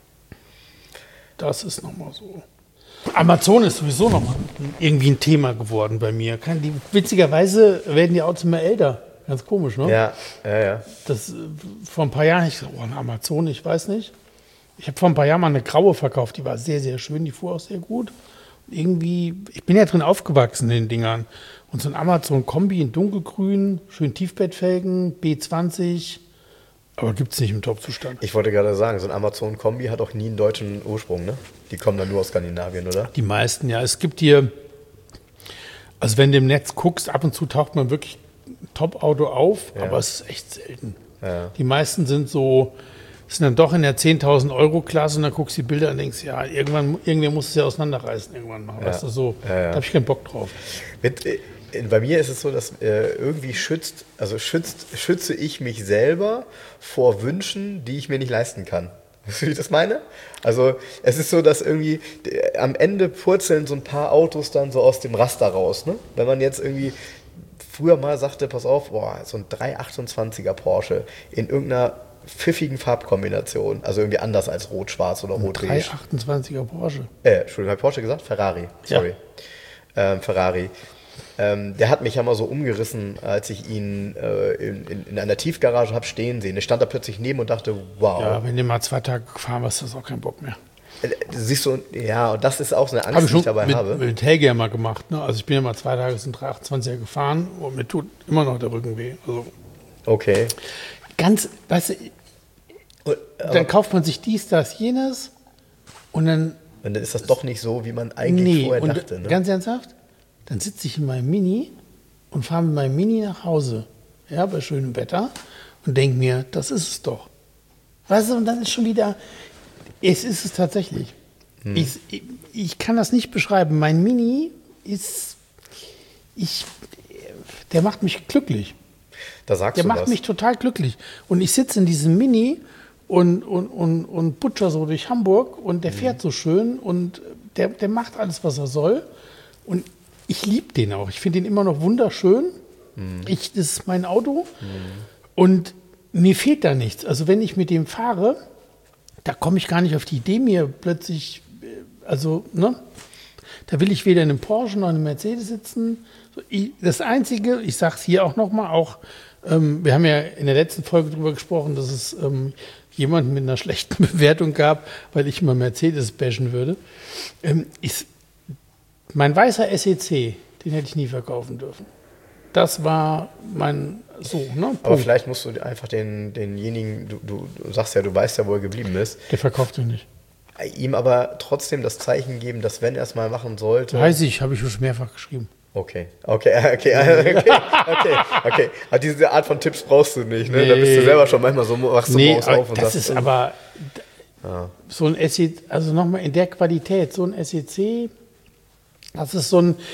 Das ist nochmal so. Amazon ist sowieso nochmal irgendwie ein Thema geworden bei mir. Witzigerweise werden die Autos immer älter. Ganz komisch, ne? Ja. Das, vor ein paar Jahren, ich so, eine Amazon, ich weiß nicht. Ich habe vor ein paar Jahren mal eine graue verkauft, die war sehr, sehr schön, die fuhr auch sehr gut. Und irgendwie, ich bin ja drin aufgewachsen in den Dingern. Und so ein Amazon-Kombi in dunkelgrün, schön Tiefbettfelgen, B20, aber gibt es nicht im Top-Zustand. Ich wollte gerade sagen, so ein Amazon-Kombi hat auch nie einen deutschen Ursprung, ne? Die kommen dann nur aus Skandinavien, oder? Die meisten, ja. Es gibt hier, also wenn du im Netz guckst, ab und zu taucht man wirklich ein Top-Auto auf, aber es ist echt selten. Ja. Die meisten sind dann doch in der 10.000 Euro Klasse und dann guckst du die Bilder und denkst, ja, irgendwer muss es ja auseinanderreißen irgendwann mal. Weißt du, so, da habe ich keinen Bock drauf. Bei mir ist es so, dass irgendwie schütze ich mich selber vor Wünschen, die ich mir nicht leisten kann. Weißt du, wie ich das meine? Also es ist so, dass irgendwie am Ende purzeln so ein paar Autos dann so aus dem Raster raus. Ne? Wenn man jetzt irgendwie früher mal sagte, pass auf, so ein 328er Porsche in irgendeiner pfiffigen Farbkombination, also irgendwie anders als rot-schwarz oder rot-beige. 328er Porsche. Entschuldigung, habe ich Porsche gesagt? Ferrari, sorry. Ja. Ferrari. Der hat mich ja mal so umgerissen, als ich ihn in einer Tiefgarage habe stehen sehen. Ich stand da plötzlich neben und dachte, wow. Ja, wenn du mal 2 Tage gefahren warst, hast du auch keinen Bock mehr. Siehst du, ja, und das ist auch so eine Angst, die ich dabei habe. Mit Helge ja mal gemacht. Ne? Also ich bin ja mal 2 Tage in 328er gefahren und mir tut immer noch der Rücken weh. Also okay. Weißt du, dann kauft man sich dies, das, jenes und dann ist das doch nicht so, wie man eigentlich vorher dachte. Ne? Ganz ernsthaft? Dann sitze ich in meinem Mini und fahre mit meinem Mini nach Hause, ja, bei schönem Wetter und denke mir, das ist es doch. Weißt du, und dann ist schon wieder, es ist es tatsächlich. Ich kann das nicht beschreiben. Mein Mini der macht mich glücklich. Der macht mich total glücklich. Und ich sitze in diesem Mini und butscher so durch Hamburg und der fährt so schön und der macht alles, was er soll. Und ich liebe den auch. Ich finde den immer noch wunderschön. Das ist mein Auto. Und mir fehlt da nichts. Also wenn ich mit dem fahre, da komme ich gar nicht auf die Idee, mir plötzlich, da will ich weder in einem Porsche noch in einem Mercedes sitzen. Das Einzige, ich sage es hier auch nochmal, wir haben ja in der letzten Folge darüber gesprochen, dass es jemanden mit einer schlechten Bewertung gab, weil ich immer Mercedes bashen würde. Mein weißer SEC, den hätte ich nie verkaufen dürfen. Das war mein Punkt. Aber vielleicht musst du einfach denjenigen, du sagst ja, du weißt ja, wo er geblieben ist. Der verkauft ihn nicht. Ihm aber trotzdem das Zeichen geben, dass wenn er es mal machen sollte. Weiß ich, habe ich schon mehrfach geschrieben. Okay. Aber diese Art von Tipps brauchst du nicht, ne? Nee. Da bist du selber schon manchmal so, wachst du morgens auf und das sagst, ist aber so ein SEC, also nochmal in der Qualität, so ein SEC, das ist so ein,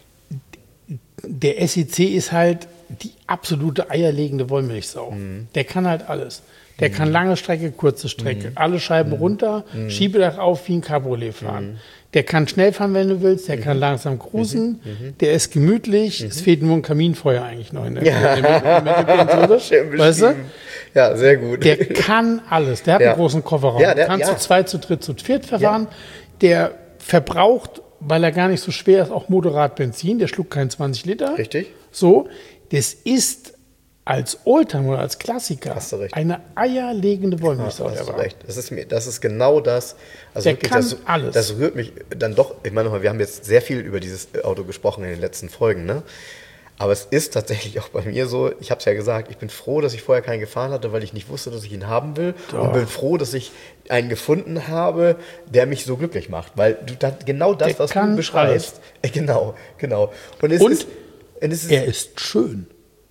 der SEC ist halt die absolute eierlegende Wollmilchsau. Der kann halt alles. Der kann lange Strecke, kurze Strecke, alle Scheiben runter, Schiebedach auf wie ein Cabriolet fahren. Der kann schnell fahren, wenn du willst, der kann langsam cruisen, der ist gemütlich, es fehlt nur ein Kaminfeuer eigentlich noch in der weißt du? Ja, sehr gut. Der kann alles, der hat einen großen Kofferraum, der kann zu zweit, zu dritt, zu viert fahren, der verbraucht, weil er gar nicht so schwer ist, auch moderat Benzin, der schluckt keinen 20 Liter. Richtig. So, das ist als Oldtimer oder als Klassiker eine eierlegende Wollmilchsau. Hast du recht. Das ist genau das. Also der wirklich, kann alles. Das rührt mich dann doch. Ich meine, wir haben jetzt sehr viel über dieses Auto gesprochen in den letzten Folgen, ne? Aber es ist tatsächlich auch bei mir so, ich habe es ja gesagt, ich bin froh, dass ich vorher keinen gefahren hatte, weil ich nicht wusste, dass ich ihn haben will. Doch. Und bin froh, dass ich einen gefunden habe, der mich so glücklich macht. Weil genau das, was du beschreibst. Genau. Und er ist schön.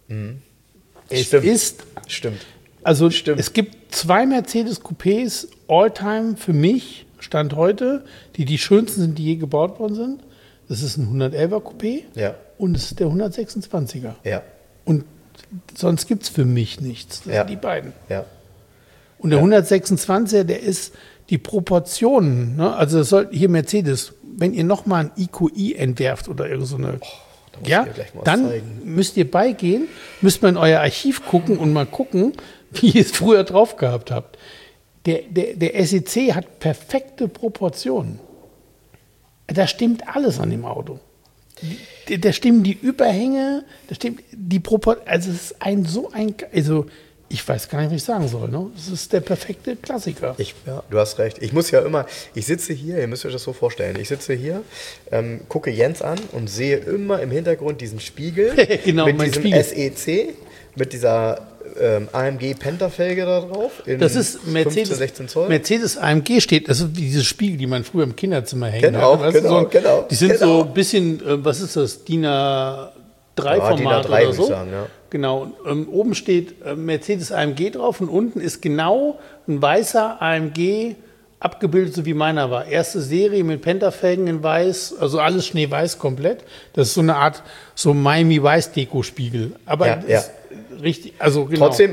Stimmt. Also es gibt 2 Mercedes Coupés Alltime für mich, Stand heute, die schönsten sind, die je gebaut worden sind. Das ist ein 111er Coupé und es ist der 126er. Ja. Und sonst gibt es für mich nichts. Das sind die beiden. Ja. Und der 126er, der ist die Proportionen. Ne? Also das soll hier Mercedes, wenn ihr nochmal ein IQI entwerft oder irgend so eine... dann müsst ihr beigehen, müsst mal in euer Archiv gucken und mal gucken, wie ihr es früher drauf gehabt habt. Der SEC hat perfekte Proportionen. Da stimmt alles an dem Auto. Da stimmen die Überhänge, da stimmt die Proportionen. Also es ist also ich weiß gar nicht, was ich sagen soll. Ne? Das ist der perfekte Klassiker. Du hast recht. Ich sitze hier, ihr müsst euch das so vorstellen, ich sitze hier, gucke Jens an und sehe immer im Hintergrund diesen Spiegel genau, mit diesem Spiegel. SEC, mit dieser AMG Penta-Felge da drauf. Das ist Mercedes, 15, 16 Zoll. Mercedes AMG steht, das ist diese Spiegel, die man früher im Kinderzimmer hängen hat. Genau. Die sind so ein bisschen, was ist das, DIN A3-Format oder so. Sagen, ja. Genau, oben steht Mercedes AMG drauf und unten ist genau ein weißer AMG abgebildet, so wie meiner war. Erste Serie mit Pentafelgen in weiß, also alles schneeweiß komplett. Das ist so eine Art so Miami-Weiß-Deko-Spiegel. Aber richtig, also genau. Trotzdem,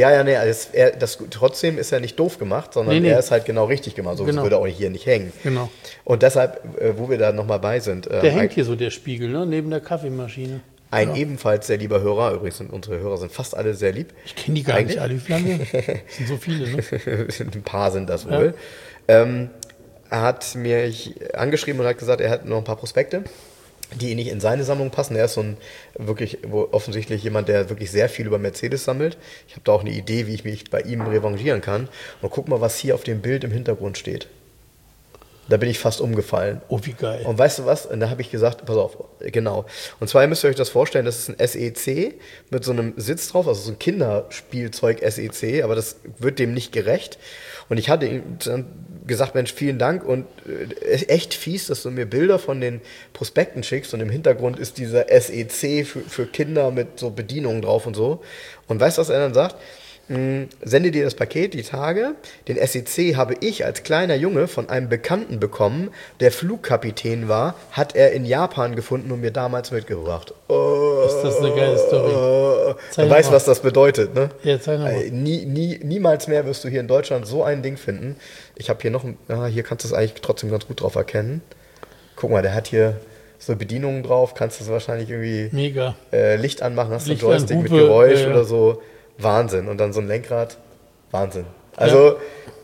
trotzdem ist er nicht doof gemacht, sondern er ist halt genau richtig gemacht. So würde er auch hier nicht hängen. Genau. Und deshalb, wo wir da nochmal bei sind. Der hängt hier so, der Spiegel, ne? Neben der Kaffeemaschine. Ein ebenfalls sehr lieber Hörer, übrigens unsere Hörer sind fast alle sehr lieb. Ich kenne die gar nicht alle, wie viele? Das sind so viele, ne? Ein paar sind das wohl. Er hat mich angeschrieben und hat gesagt, er hat noch ein paar Prospekte, die nicht in seine Sammlung passen. Er ist offensichtlich jemand, der wirklich sehr viel über Mercedes sammelt. Ich habe da auch eine Idee, wie ich mich bei ihm revanchieren kann. Und guck mal, was hier auf dem Bild im Hintergrund steht. Da bin ich fast umgefallen. Oh, wie geil. Und weißt du was? Und da habe ich gesagt, pass auf, genau. Und zwar müsst ihr euch das vorstellen, das ist ein SEC mit so einem Sitz drauf, also so ein Kinderspielzeug SEC, aber das wird dem nicht gerecht. Und ich hatte ihm dann gesagt, Mensch, vielen Dank und echt fies, dass du mir Bilder von den Prospekten schickst und im Hintergrund ist dieser SEC für Kinder mit so Bedienungen drauf und so. Und weißt du, was er dann sagt? Sende dir das Paket, die Tage. Den SEC habe ich als kleiner Junge von einem Bekannten bekommen, der Flugkapitän war, hat er in Japan gefunden und mir damals mitgebracht. Ist das eine geile Story? Du weißt, was das bedeutet, ne? Ja, zeig mal. Niemals mehr wirst du hier in Deutschland so ein Ding finden. Ich habe hier noch, hier kannst du es eigentlich trotzdem ganz gut drauf erkennen. Guck mal, der hat hier so Bedienungen drauf, kannst du es wahrscheinlich irgendwie mega Licht anmachen, hast du einen Joystick mit Geräusch oder so. Wahnsinn. Und dann so ein Lenkrad. Wahnsinn. Also,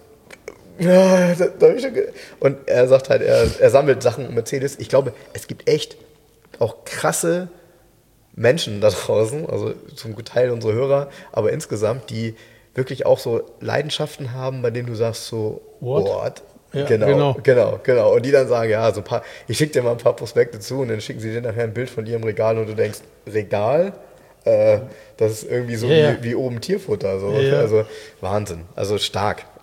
und er sagt halt, er sammelt Sachen Mercedes. Ich glaube, es gibt echt auch krasse Menschen da draußen, also zum Teil unsere Hörer, aber insgesamt, die wirklich auch so Leidenschaften haben, bei denen du sagst so, what? Ja, genau. Und die dann sagen, ja, so ein paar, ich schicke dir mal ein paar Prospekte zu und dann schicken sie dir nachher ein Bild von ihrem Regal und du denkst, Regal? Das ist irgendwie so wie oben Tierfutter. So. Ja. Also Wahnsinn. Also stark.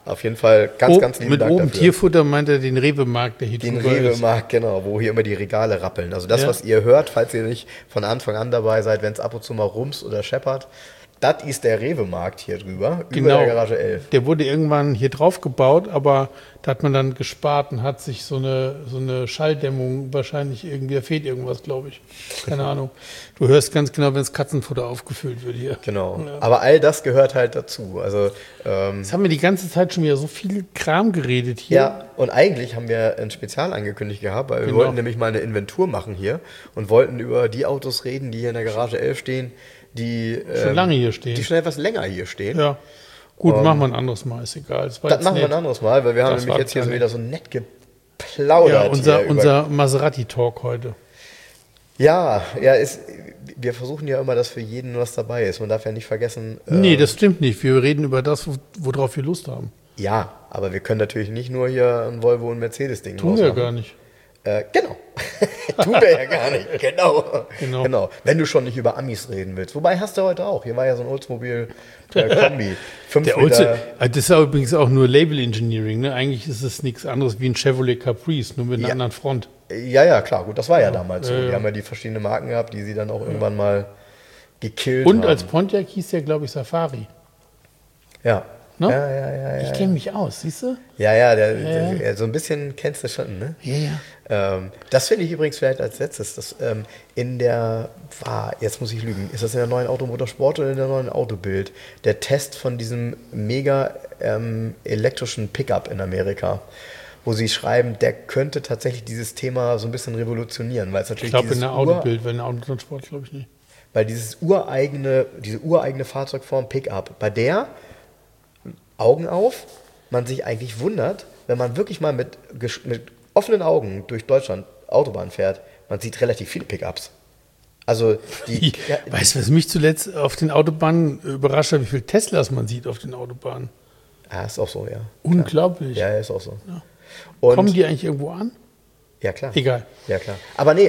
auf jeden Fall ganz lieben Dank dafür. Mit oben Tierfutter meint er den Rewe-Markt, der hier Den Rewe-Markt, genau, wo hier immer die Regale rappeln. Also das, was ihr hört, falls ihr nicht von Anfang an dabei seid, wenn es ab und zu mal rumst oder scheppert, das ist der Rewe-Markt hier drüber, über der Garage 11. Der wurde irgendwann hier drauf gebaut, aber da hat man dann gespart und hat sich so eine Schalldämmung wahrscheinlich irgendwie, da fehlt irgendwas, glaube ich. Keine Ahnung. Du hörst ganz genau, wenn das Katzenfutter aufgefüllt wird hier. Genau, aber all das gehört halt dazu. Also, jetzt haben wir die ganze Zeit schon wieder so viel Kram geredet hier. Ja, und eigentlich haben wir ein Spezial angekündigt gehabt, weil wir wollten nämlich mal eine Inventur machen hier und wollten über die Autos reden, die hier in der Garage 11 stehen, die schon lange hier stehen. Die schon etwas länger hier stehen. Ja. Gut, machen wir ein anderes Mal, ist egal. Das machen wir ein anderes Mal, weil wir haben nämlich jetzt hier so wieder so nett geplaudert. Ja, unser Maserati-Talk heute. Ja, wir versuchen ja immer, dass für jeden was dabei ist. Man darf ja nicht vergessen. Nee, das stimmt nicht. Wir reden über das, worauf wir Lust haben. Ja, aber wir können natürlich nicht nur hier ein Volvo und Mercedes-Ding tun wir ja gar nicht. Genau. Tun wir ja gar nicht. Genau. Wenn du schon nicht über Amis reden willst. Wobei hast du heute auch. Hier war ja so ein Oldsmobile-Kombi. Das ist ja übrigens auch nur Label Engineering. Ne? Eigentlich ist es nichts anderes wie ein Chevrolet Caprice, nur mit einer anderen Front. Ja, klar. Gut, das war ja damals so. Die haben ja die verschiedenen Marken gehabt, die sie dann auch irgendwann mal gekillt haben. Und als Pontiac hieß der, glaube ich, Safari. Ja. No? Ja. Ich kenne mich aus, siehst du? Ja, so ein bisschen kennst du schon, ne? Ja. Das finde ich übrigens vielleicht als letztes. Das, jetzt muss ich lügen, ist das in der neuen Automotorsport oder in der neuen Autobild? Der Test von diesem mega elektrischen Pickup in Amerika, wo sie schreiben, der könnte tatsächlich dieses Thema so ein bisschen revolutionieren, weil es natürlich ich glaube in der Autobild, wenn in der Automotorsport glaube ich nicht. Weil diese ureigene Fahrzeugform Pickup, bei der Augen auf, man sich eigentlich wundert, wenn man wirklich mal mit offenen Augen durch Deutschland Autobahn fährt, man sieht relativ viele Pickups. Also weißt du, was mich zuletzt auf den Autobahnen überrascht hat, wie viele Teslas man sieht auf den Autobahnen? Ja, ist auch so, ja. Unglaublich. Ja, ist auch so. Ja. Kommen die eigentlich irgendwo an? Ja, klar. Egal. Ja, klar. Aber nee,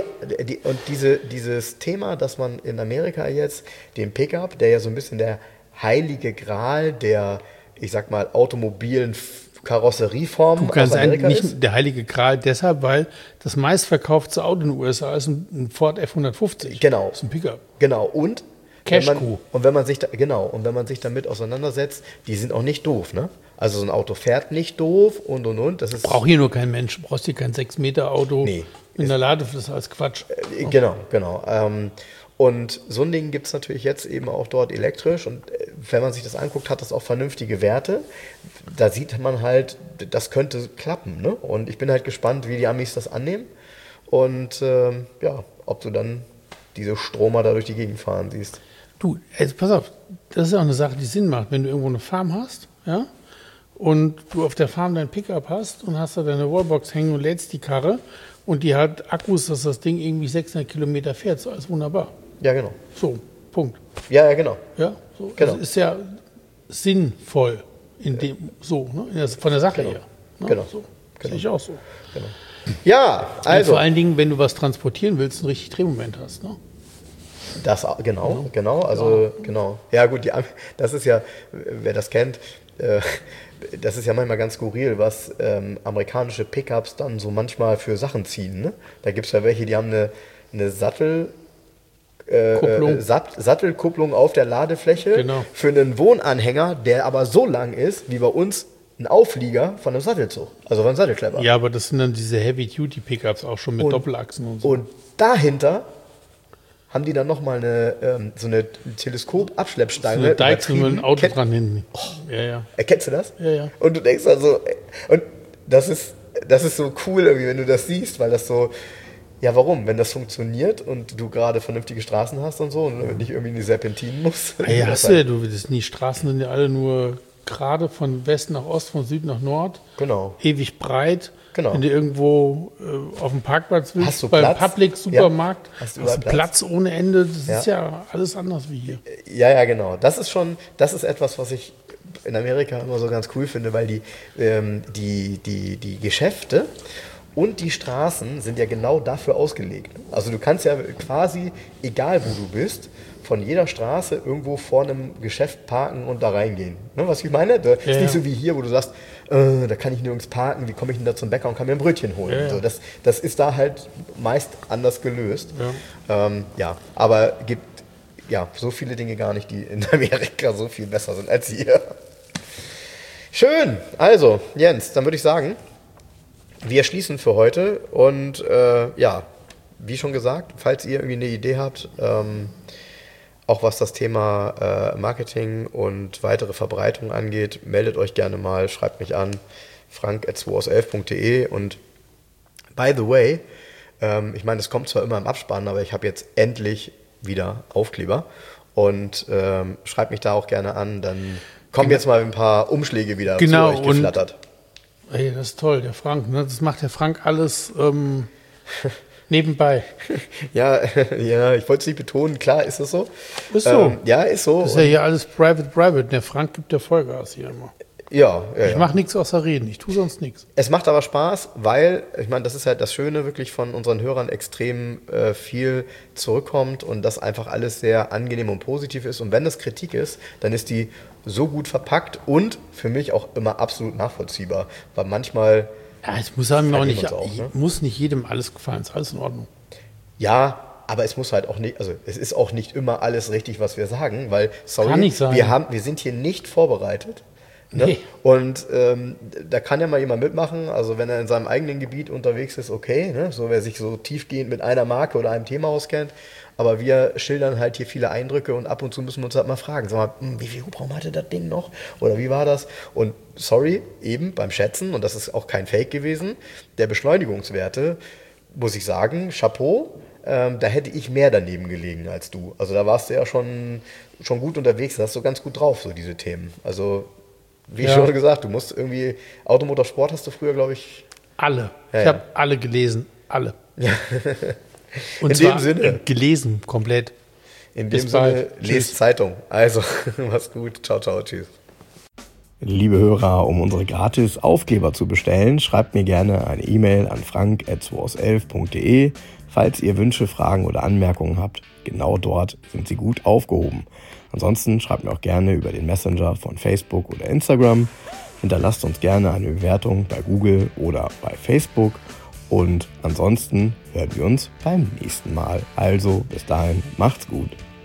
dieses Thema, dass man in Amerika jetzt den Pickup, der ja so ein bisschen der heilige Gral der, ich sag mal, automobilen Karosserieform aus Amerika ist. Nicht der heilige Gral deshalb, weil das meistverkaufte Auto in den USA ist ein Ford F-150. Genau. Das ist ein Pickup. Genau. Und Cash-Coup. wenn man sich damit auseinandersetzt, die sind auch nicht doof, ne? Also so ein Auto fährt nicht doof und. Das ist braucht hier nur kein Mensch. Du brauchst hier kein 6-Meter-Auto mit einer Ladefläche als Quatsch. Genau. Und so ein Ding gibt es natürlich jetzt eben auch dort elektrisch. Und wenn man sich das anguckt, hat das auch vernünftige Werte. Da sieht man halt, das könnte klappen. Ne? Und ich bin halt gespannt, wie die Amis das annehmen. Und ob du dann diese Stromer da durch die Gegend fahren siehst. Du, jetzt pass auf, das ist auch eine Sache, die Sinn macht. Wenn du irgendwo eine Farm hast, ja, und du auf der Farm dein Pickup hast und hast da deine Wallbox hängen und lädst die Karre und die hat Akkus, dass das Ding irgendwie 600 Kilometer fährt, so alles wunderbar. Ja, genau. So, Punkt. Ja, genau. Ja, so. Genau. Das ist ja sinnvoll in dem, von der Sache her. Ne? Genau. So. Sehe ich auch so. Genau. Ja, also. Und vor allen Dingen, wenn du was transportieren willst, einen richtigen Drehmoment hast. Ne? Genau. Also, genau. Ja, gut, das ist ja, wer das kennt, das ist ja manchmal ganz skurril, was amerikanische Pickups dann so manchmal für Sachen ziehen. Ne? Da gibt es ja welche, die haben eine Sattelkupplung auf der Ladefläche für einen Wohnanhänger, der aber so lang ist, wie bei uns ein Auflieger von einem Sattelzug, also von einem Sattelklepper. Ja, aber das sind dann diese Heavy-Duty-Pickups auch schon mit Doppelachsen und so. Und dahinter haben die dann nochmal so eine Teleskop-Abschleppstange. So eine Deichsel mit einem Auto dran hinten. Ja. Erkennst du das? Ja. Und du denkst also, und das ist so cool irgendwie, wenn du das siehst, weil das so, ja warum? Wenn das funktioniert und du gerade vernünftige Straßen hast und so und nicht irgendwie in die Serpentinen musst. Ja, die Straßen sind ja alle nur gerade von West nach Ost, von Süd nach Nord. Genau. Ewig breit. Genau. Wenn du irgendwo auf dem Parkplatz willst, hast du beim Platz? Public-Supermarkt, hast du Platz ohne Ende. Das ist ja alles anders wie hier. Ja, genau. Das ist etwas, was ich in Amerika immer so ganz cool finde, weil die Geschäfte und die Straßen sind ja genau dafür ausgelegt. Also du kannst ja quasi, egal wo du bist, von jeder Straße irgendwo vor einem Geschäft parken und da reingehen. Ne, was ich meine? Das ist nicht so wie hier, wo du sagst, da kann ich nirgends parken, wie komme ich denn da zum Bäcker und kann mir ein Brötchen holen? Ja. So, das ist da halt meist anders gelöst. Aber gibt so viele Dinge gar nicht, die in Amerika so viel besser sind als hier. Schön, also Jens, dann würde ich sagen, wir schließen für heute und wie schon gesagt, falls ihr irgendwie eine Idee habt, auch was das Thema Marketing und weitere Verbreitung angeht, meldet euch gerne mal, schreibt mich an, frank@2aus11.de. Und by the way, ich meine, es kommt zwar immer im Abspann, aber ich habe jetzt endlich wieder Aufkleber und schreibt mich da auch gerne an, dann kommen jetzt mal ein paar Umschläge wieder zu euch geflattert. Ey, das ist toll, der Frank, ne? Das macht der Frank alles nebenbei. Ja, ich wollte es nicht betonen, klar ist es so. Ist so. Ist so. Das ist ja hier alles private. Der Frank gibt der Vollgas hier immer. Ich mache nichts außer reden, ich tue sonst nichts. Es macht aber Spaß, weil, ich meine, das ist halt das Schöne, wirklich von unseren Hörern extrem viel zurückkommt und das einfach alles sehr angenehm und positiv ist. Und wenn es Kritik ist, dann ist die so gut verpackt und für mich auch immer absolut nachvollziehbar. Weil manchmal... Ja, es muss einem muss nicht jedem alles gefallen, ist alles in Ordnung. Ja, aber es muss halt auch nicht, also es ist auch nicht immer alles richtig, was wir sagen, weil, Kann nicht sein. wir sind hier nicht vorbereitet. Ne? Nee. Und da kann ja mal jemand mitmachen, also wenn er in seinem eigenen Gebiet unterwegs ist, okay, ne? So wer sich so tiefgehend mit einer Marke oder einem Thema auskennt, aber wir schildern halt hier viele Eindrücke und ab und zu müssen wir uns halt mal fragen, sag mal, wie viel Hubraum hatte das Ding noch oder wie war das? Und sorry, eben beim Schätzen, und das ist auch kein Fake gewesen, der Beschleunigungswerte, muss ich sagen, Chapeau, da hätte ich mehr daneben gelegen als du. Also da warst du ja schon gut unterwegs, da hast du ganz gut drauf, so diese Themen. Also wie schon gesagt, du musst irgendwie, Automotorsport hast du früher, glaube ich... Alle. Ja, ich habe alle gelesen. Alle. Ja. Und in dem Sinne. Gelesen, komplett. In dem Sinne, lest Zeitung. Also, mach's gut. Ciao, ciao, tschüss. Liebe Hörer, um unsere gratis Aufkleber zu bestellen, schreibt mir gerne eine E-Mail an frank@2aus11.de. Falls ihr Wünsche, Fragen oder Anmerkungen habt, genau dort sind sie gut aufgehoben. Ansonsten schreibt mir auch gerne über den Messenger von Facebook oder Instagram. Hinterlasst uns gerne eine Bewertung bei Google oder bei Facebook. Und ansonsten hören wir uns beim nächsten Mal. Also bis dahin, macht's gut.